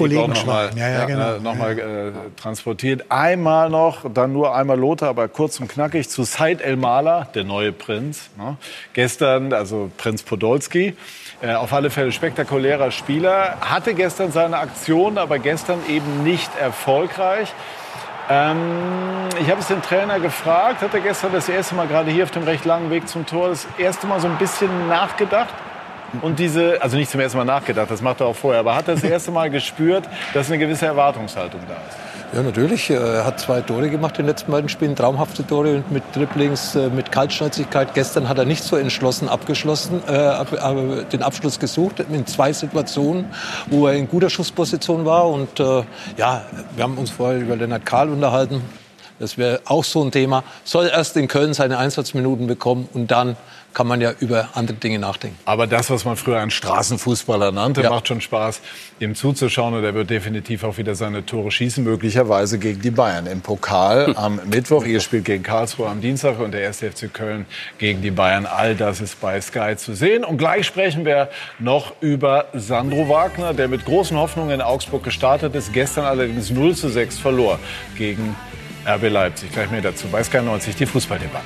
nochmal transportiert. Einmal noch, dann nur einmal Lothar, aber kurz und knackig, zu Said El-Mala, der neue Prinz. Ne? Gestern, also Prinz Podolski. Auf alle Fälle spektakulärer Spieler. Hatte gestern seine Aktion, aber gestern eben nicht erfolgreich. Ich habe es den Trainer gefragt, hat er gestern das erste Mal, gerade hier auf dem recht langen Weg zum Tor, das erste Mal so ein bisschen nachgedacht? Und also nicht zum ersten Mal nachgedacht, das macht er auch vorher, aber hat er das erste Mal gespürt, dass eine gewisse Erwartungshaltung da ist? Ja, natürlich. Er hat 2 Tore gemacht in den letzten beiden Spielen, traumhafte Tore und mit Dribblings, mit Kaltschnäuzigkeit. Gestern hat er nicht so entschlossen abgeschlossen, aber den Abschluss gesucht in 2 Situationen, wo er in guter Schussposition war. Und wir haben uns vorher über Lennart Kahl unterhalten. Das wäre auch so ein Thema. Soll erst in Köln seine Einsatzminuten bekommen und dann kann man ja über andere Dinge nachdenken. Aber das, was man früher einen Straßenfußballer nannte, macht schon Spaß, ihm zuzuschauen. Und er wird definitiv auch wieder seine Tore schießen, möglicherweise gegen die Bayern im Pokal am Mittwoch. Ihr spielt gegen Karlsruhe am Dienstag und der 1. FC Köln gegen die Bayern. All das ist bei Sky zu sehen. Und gleich sprechen wir noch über Sandro Wagner, der mit großen Hoffnungen in Augsburg gestartet ist, gestern allerdings 0:6 verlor gegen RB Leipzig. Gleich mehr dazu bei Sky 90, die Fußballdebatte.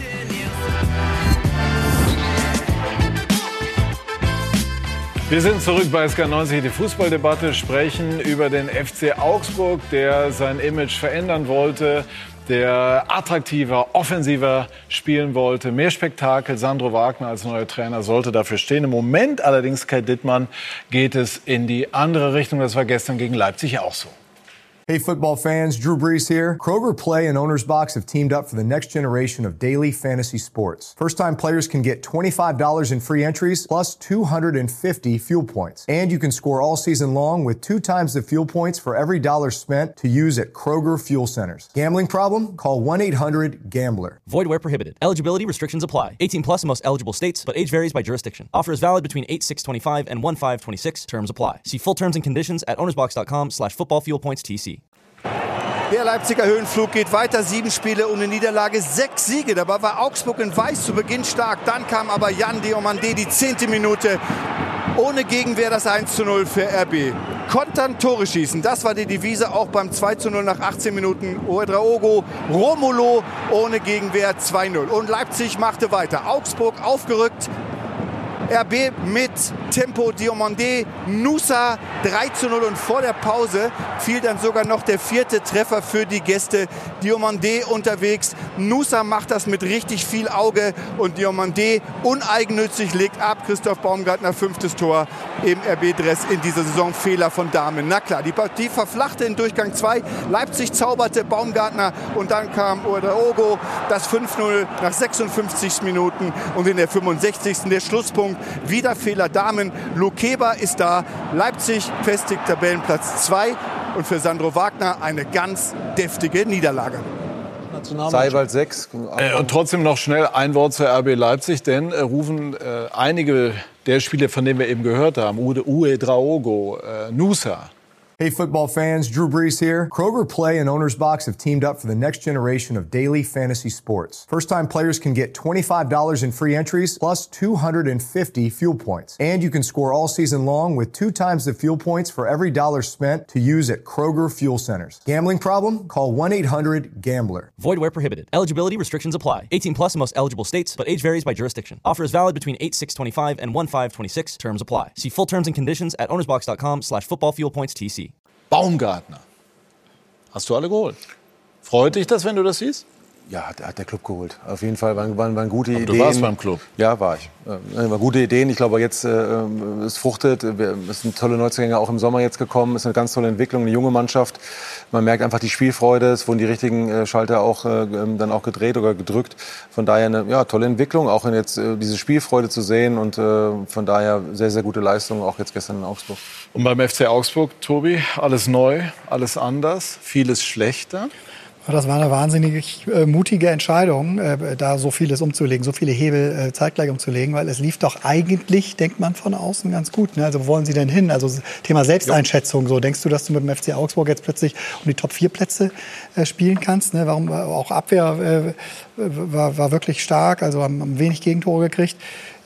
Wir sind zurück bei Sky 90, die Fußballdebatte, sprechen über den FC Augsburg, der sein Image verändern wollte, der attraktiver, offensiver spielen wollte, mehr Spektakel. Sandro Wagner als neuer Trainer sollte dafür stehen. Im Moment allerdings, Kai Dittmann, geht es in die andere Richtung. Das war gestern gegen Leipzig auch so. Hey football fans, Drew Brees here. Kroger Play and Owner's Box have teamed up for the next generation of daily fantasy sports. First-time players can get $25 in free entries plus 250 fuel points. And you can score all season long with 2 times the fuel points for every dollar spent to use at Kroger Fuel Centers. Gambling problem? Call 1-800-GAMBLER. Void where prohibited. Eligibility restrictions apply. 18 plus in most eligible states, but age varies by jurisdiction. Offer is valid between 8/6/25 and 1/5/26. Terms apply. See full terms and conditions at ownersbox.com/footballfuelpoints-TC. Der Leipziger Höhenflug geht weiter. 7 Spiele ohne Niederlage, 6 Siege. Dabei war Augsburg in Weiß zu Beginn stark. Dann kam aber Yan Diomandé, die 10. Minute. Ohne Gegenwehr das 1:0 für RB. Kontern, Tore schießen. Das war die Devise auch beim 2:0 nach 18 Minuten. Ouedraogo, Romulo ohne Gegenwehr 2:0. Und Leipzig machte weiter. Augsburg aufgerückt. RB mit Tempo, Diomandé, Nusa 3:0 und vor der Pause fiel dann sogar noch der 4. Treffer für die Gäste. Diomandé unterwegs, Nusa macht das mit richtig viel Auge und Diomandé uneigennützig legt ab. Christoph Baumgartner 5. Tor im RB-Dress in dieser Saison. Fehler von Dahmen. Na klar, die Partie verflachte in Durchgang 2. Leipzig zauberte, Baumgartner und dann kam Ouedraogo, das 5:0 nach 56 Minuten und in der 65. der Schlusspunkt. Wieder Fehler Damen. Lukeba ist da. Leipzig festigt Tabellenplatz 2. Und für Sandro Wagner eine ganz deftige Niederlage. Seiwald 6. Und trotzdem noch schnell ein Wort zur RB Leipzig, denn rufen einige der Spieler, von denen wir eben gehört haben, Ouedraogo, Nusa. Hey football fans, Drew Brees here. Kroger Play and Owner's Box have teamed up for the next generation of daily fantasy sports. First-time players can get $25 in free entries plus 250 fuel points. And you can score all season long with 2 times the fuel points for every dollar spent to use at Kroger Fuel Centers. Gambling problem? Call 1-800-GAMBLER. Void where prohibited. Eligibility restrictions apply. 18 plus in most eligible states, but age varies by jurisdiction. Offer is valid between 8/6/25 and 1/5/26. Terms apply. See full terms and conditions at ownersbox.com/footballfuelpoints.tc. Baumgartner. Hast du alle geholt? Freut dich das, wenn du das siehst? Ja, hat der Club geholt. Auf jeden Fall waren gute Ideen. Du warst beim Club? Ja, war ich. War gute Ideen. Ich glaube, jetzt es fruchtet. Es sind tolle Neuzugänge auch im Sommer jetzt gekommen. Es ist eine ganz tolle Entwicklung, eine junge Mannschaft. Man merkt einfach die Spielfreude. Es wurden die richtigen Schalter auch dann auch gedreht oder gedrückt. Von daher eine tolle Entwicklung, auch jetzt diese Spielfreude zu sehen. Und von daher sehr, sehr gute Leistung, auch jetzt gestern in Augsburg. Und beim FC Augsburg, Tobi, alles neu, alles anders, vieles schlechter. Das war eine wahnsinnig mutige Entscheidung, da so vieles umzulegen, so viele Hebel zeitgleich umzulegen, weil es lief doch eigentlich, denkt man von außen, ganz gut. Ne? Also wo wollen Sie denn hin? Also Thema Selbsteinschätzung, so denkst du, dass du mit dem FC Augsburg jetzt plötzlich um die Top-4-Plätze spielen kannst? Ne? Warum auch Abwehr war wirklich stark, also haben wenig Gegentore gekriegt.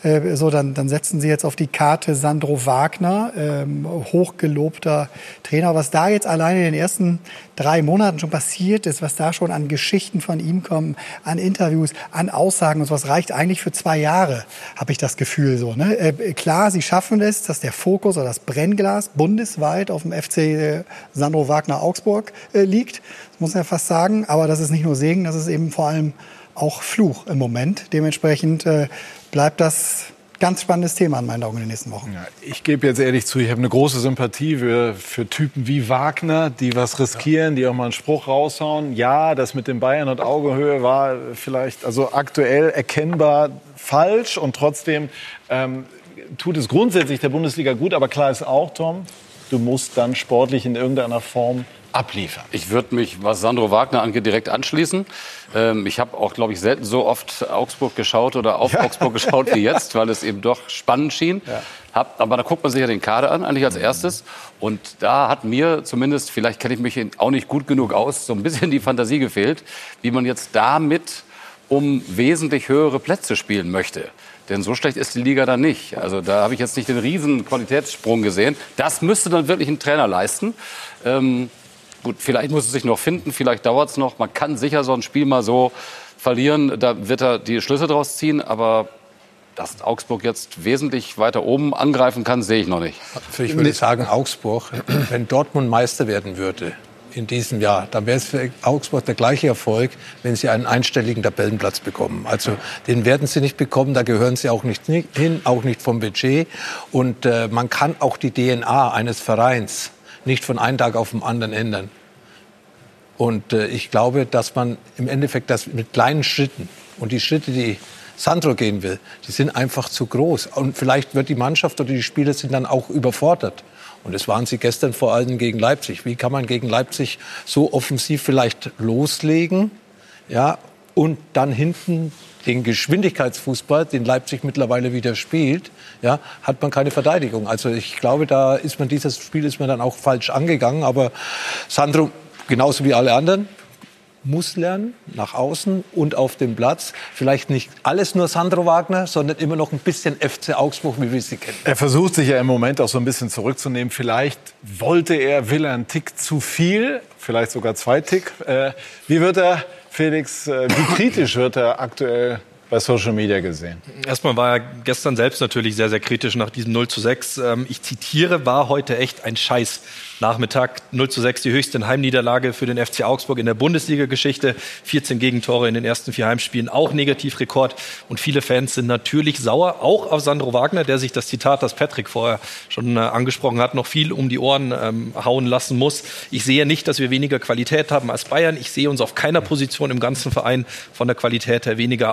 Dann setzen Sie jetzt auf die Karte Sandro Wagner, hochgelobter Trainer. Was da jetzt alleine in den ersten 3 Monaten schon passiert ist, was da schon an Geschichten von ihm kommen, an Interviews, an Aussagen und sowas, reicht eigentlich für 2 Jahre, habe ich das Gefühl so. Ne? Klar, Sie schaffen es, dass der Fokus oder das Brennglas bundesweit auf dem FC Sandro Wagner Augsburg liegt. Das muss man ja fast sagen. Aber das ist nicht nur Segen, das ist eben vor allem auch Fluch im Moment. Dementsprechend bleibt das ganz spannendes Thema in meinen Augen in den nächsten Wochen. Ja, ich gebe jetzt ehrlich zu, ich habe eine große Sympathie für Typen wie Wagner, die was riskieren, die auch mal einen Spruch raushauen. Ja, das mit dem Bayern und Augenhöhe war vielleicht also aktuell erkennbar falsch und trotzdem tut es grundsätzlich der Bundesliga gut. Aber klar ist auch, Tom, du musst dann sportlich in irgendeiner Form abliefern. Ich würde mich, was Sandro Wagner angeht, direkt anschließen. Ich habe auch, glaube ich, selten so oft Augsburg geschaut oder auf Augsburg geschaut wie jetzt, weil es eben doch spannend schien. Ja. Aber da guckt man sich ja den Kader an, eigentlich als erstes. Und da hat mir zumindest, vielleicht kenne ich mich auch nicht gut genug aus, so ein bisschen die Fantasie gefehlt, wie man jetzt damit um wesentlich höhere Plätze spielen möchte. Denn so schlecht ist die Liga dann nicht. Also da habe ich jetzt nicht den riesen Qualitätssprung gesehen. Das müsste dann wirklich ein Trainer leisten. Gut, vielleicht muss es sich noch finden, vielleicht dauert es noch. Man kann sicher so ein Spiel mal so verlieren, da wird er die Schlüsse draus ziehen. Aber dass Augsburg jetzt wesentlich weiter oben angreifen kann, sehe ich noch nicht. Ich würde sagen, Augsburg, wenn Dortmund Meister werden würde in diesem Jahr, dann wäre es für Augsburg der gleiche Erfolg, wenn sie einen einstelligen Tabellenplatz bekommen. Also den werden sie nicht bekommen, da gehören sie auch nicht hin, auch nicht vom Budget. Und man kann auch die DNA eines Vereins nicht von einem Tag auf den anderen ändern. Und ich glaube, dass man im Endeffekt das mit kleinen Schritten und die Schritte, die Sandro gehen will, die sind einfach zu groß. Und vielleicht wird die Mannschaft oder die Spieler sind dann auch überfordert. Und das waren sie gestern vor allem gegen Leipzig. Wie kann man gegen Leipzig so offensiv vielleicht loslegen, ja, und dann hinten den Geschwindigkeitsfußball, den Leipzig mittlerweile wieder spielt, ja, hat man keine Verteidigung. Also ich glaube, dieses Spiel ist man dann auch falsch angegangen. Aber Sandro, genauso wie alle anderen, muss lernen, nach außen und auf dem Platz. Vielleicht nicht alles nur Sandro Wagner, sondern immer noch ein bisschen FC Augsburg, wie wir sie kennen. Er versucht sich ja im Moment auch so ein bisschen zurückzunehmen. Vielleicht will er einen Tick zu viel, vielleicht sogar 2 Tick. Wie wird er, Felix, wie kritisch wird er aktuell bei Social Media gesehen? Erstmal war er gestern selbst natürlich sehr, sehr kritisch nach diesem 0:6. Ich zitiere, war heute echt ein Scheiß. Nachmittag 0:6, die höchste Heimniederlage für den FC Augsburg in der Bundesliga-Geschichte. 14 Gegentore in den ersten 4 Heimspielen, auch Negativrekord. Und viele Fans sind natürlich sauer, auch auf Sandro Wagner, der sich das Zitat, das Patrick vorher schon angesprochen hat, noch viel um die Ohren hauen lassen muss. Ich sehe nicht, dass wir weniger Qualität haben als Bayern. Ich sehe uns auf keiner Position im ganzen Verein von der Qualität her weniger aufgestellt.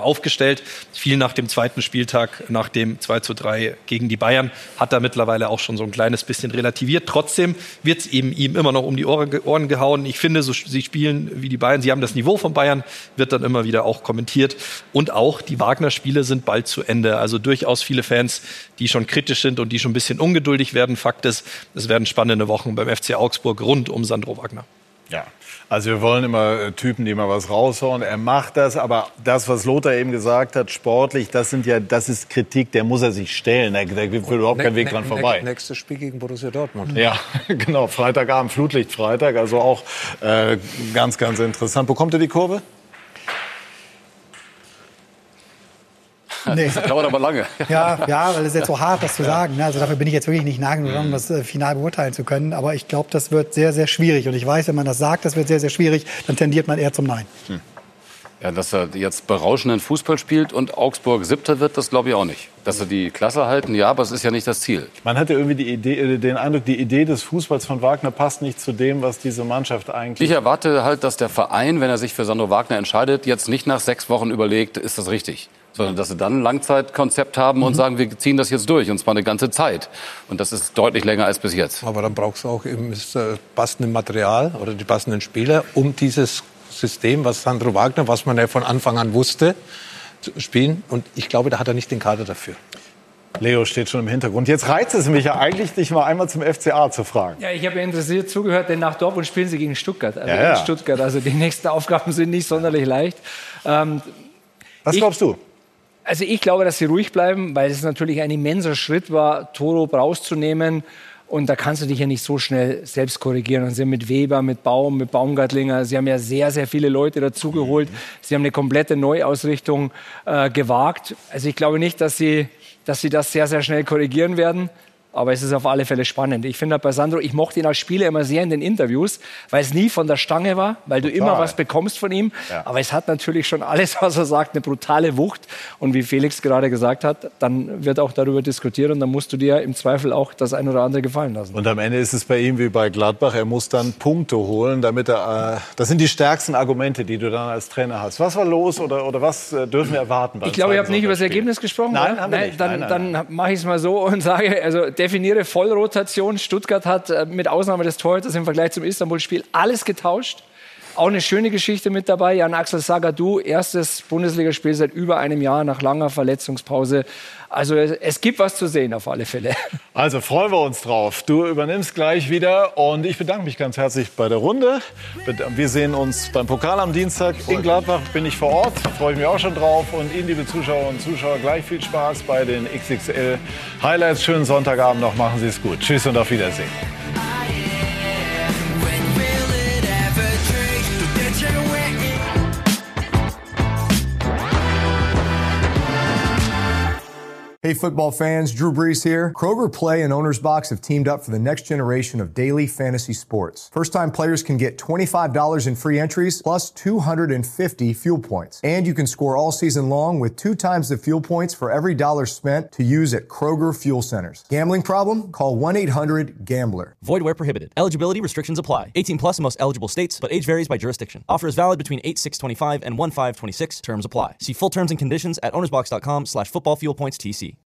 umgestellt. Viel nach dem zweiten Spieltag, nach dem 2:3 gegen die Bayern, hat er mittlerweile auch schon so ein kleines bisschen relativiert. Trotzdem wird es ihm immer noch um die Ohren gehauen. Ich finde, sie spielen wie die Bayern. Sie haben das Niveau von Bayern, wird dann immer wieder auch kommentiert. Und auch die Wagner-Spiele sind bald zu Ende. Also durchaus viele Fans, die schon kritisch sind und die schon ein bisschen ungeduldig werden. Fakt ist, es werden spannende Wochen beim FC Augsburg rund um Sandro Wagner. Ja, also wir wollen immer Typen, die mal was raushauen. Er macht das, aber das, was Lothar eben gesagt hat, sportlich, das ist Kritik, der muss er sich stellen. Da führt überhaupt kein Weg dran vorbei. Nächstes Spiel gegen Borussia Dortmund. Ja, genau. Freitagabend, Flutlichtfreitag, also auch ganz, ganz interessant. Bekommt ihr die Kurve? Nee. Das dauert aber lange. Ja, weil es ist jetzt so hart, das zu sagen. Also dafür bin ich jetzt wirklich nicht nah genug, um das final beurteilen zu können. Aber ich glaube, das wird sehr, sehr schwierig. Und ich weiß, wenn man das sagt, das wird sehr, sehr schwierig, dann tendiert man eher zum Nein. Ja, dass er jetzt berauschenden Fußball spielt und Augsburg 7. wird, das glaube ich auch nicht. Dass sie die Klasse halten, ja, aber es ist ja nicht das Ziel. Man hatte irgendwie den Eindruck, die Idee des Fußballs von Wagner passt nicht zu dem, was diese Mannschaft eigentlich... Ich erwarte halt, dass der Verein, wenn er sich für Sandro Wagner entscheidet, jetzt nicht nach 6 Wochen überlegt, ist das richtig? Sondern dass sie dann ein Langzeitkonzept haben und sagen, wir ziehen das jetzt durch, und zwar eine ganze Zeit. Und das ist deutlich länger als bis jetzt. Aber dann brauchst du auch eben das passende Material oder die passenden Spieler, um dieses System, was Sandro Wagner, was man ja von Anfang an wusste, zu spielen. Und ich glaube, da hat er nicht den Kader dafür. Leo steht schon im Hintergrund. Jetzt reizt es mich ja eigentlich, dich mal einmal zum FCA zu fragen. Ja, ich habe ja interessiert zugehört, denn nach Dortmund spielen sie gegen Stuttgart. Also Ja. in Stuttgart. Also die nächsten Aufgaben sind nicht sonderlich leicht. Was glaubst du? Also ich glaube, dass sie ruhig bleiben, weil es natürlich ein immenser Schritt war, Toro rauszunehmen. Und da kannst du dich ja nicht so schnell selbst korrigieren. Und sie haben mit Weber, mit Baum, mit Baumgartlinger, sie haben ja sehr, sehr viele Leute dazugeholt. Sie haben eine komplette Neuausrichtung gewagt. Also ich glaube nicht, dass sie das sehr, sehr schnell korrigieren werden. Aber es ist auf alle Fälle spannend. Ich finde bei Sandro, ich mochte ihn als Spieler immer sehr in den Interviews, weil es nie von der Stange war, weil du immer was bekommst von ihm. Ja. Aber es hat natürlich schon alles, was er sagt, eine brutale Wucht. Und wie Felix gerade gesagt hat, dann wird auch darüber diskutiert und dann musst du dir im Zweifel auch das ein oder andere gefallen lassen. Und am Ende ist es bei ihm wie bei Gladbach, er muss dann Punkte holen, damit er, das sind die stärksten Argumente, die du dann als Trainer hast. Was war los oder was dürfen wir erwarten? Ich glaube, ihr habt nicht über das Ergebnis gesprochen. Nein, haben wir nicht. Dann mache ich es mal so und sage, also definiere Vollrotation. Stuttgart hat mit Ausnahme des Torhüters im Vergleich zum Istanbul-Spiel alles getauscht. Auch eine schöne Geschichte mit dabei. Jan-Axel Sagadou, erstes Bundesligaspiel seit über einem Jahr nach langer Verletzungspause. Also es gibt was zu sehen auf alle Fälle. Also freuen wir uns drauf. Du übernimmst gleich wieder und ich bedanke mich ganz herzlich bei der Runde. Wir sehen uns beim Pokal am Dienstag in Gladbach. Bin ich vor Ort, freue ich mich auch schon drauf. Und Ihnen, liebe Zuschauerinnen und Zuschauer, gleich viel Spaß bei den XXL Highlights. Schönen Sonntagabend noch, machen Sie es gut. Tschüss und auf Wiedersehen. Hey football fans, Drew Brees here. Kroger Play and Owner's Box have teamed up for the next generation of daily fantasy sports. First-time players can get $25 in free entries plus 250 fuel points. And you can score all season long with 2 times the fuel points for every dollar spent to use at Kroger Fuel Centers. Gambling problem? Call 1-800-GAMBLER. Void where prohibited. Eligibility restrictions apply. 18 plus in most eligible states, but age varies by jurisdiction. Offer is valid between 8/6/25 and 1/5/26. Terms apply. See full terms and conditions at ownersbox.com/footballfuelpointstc.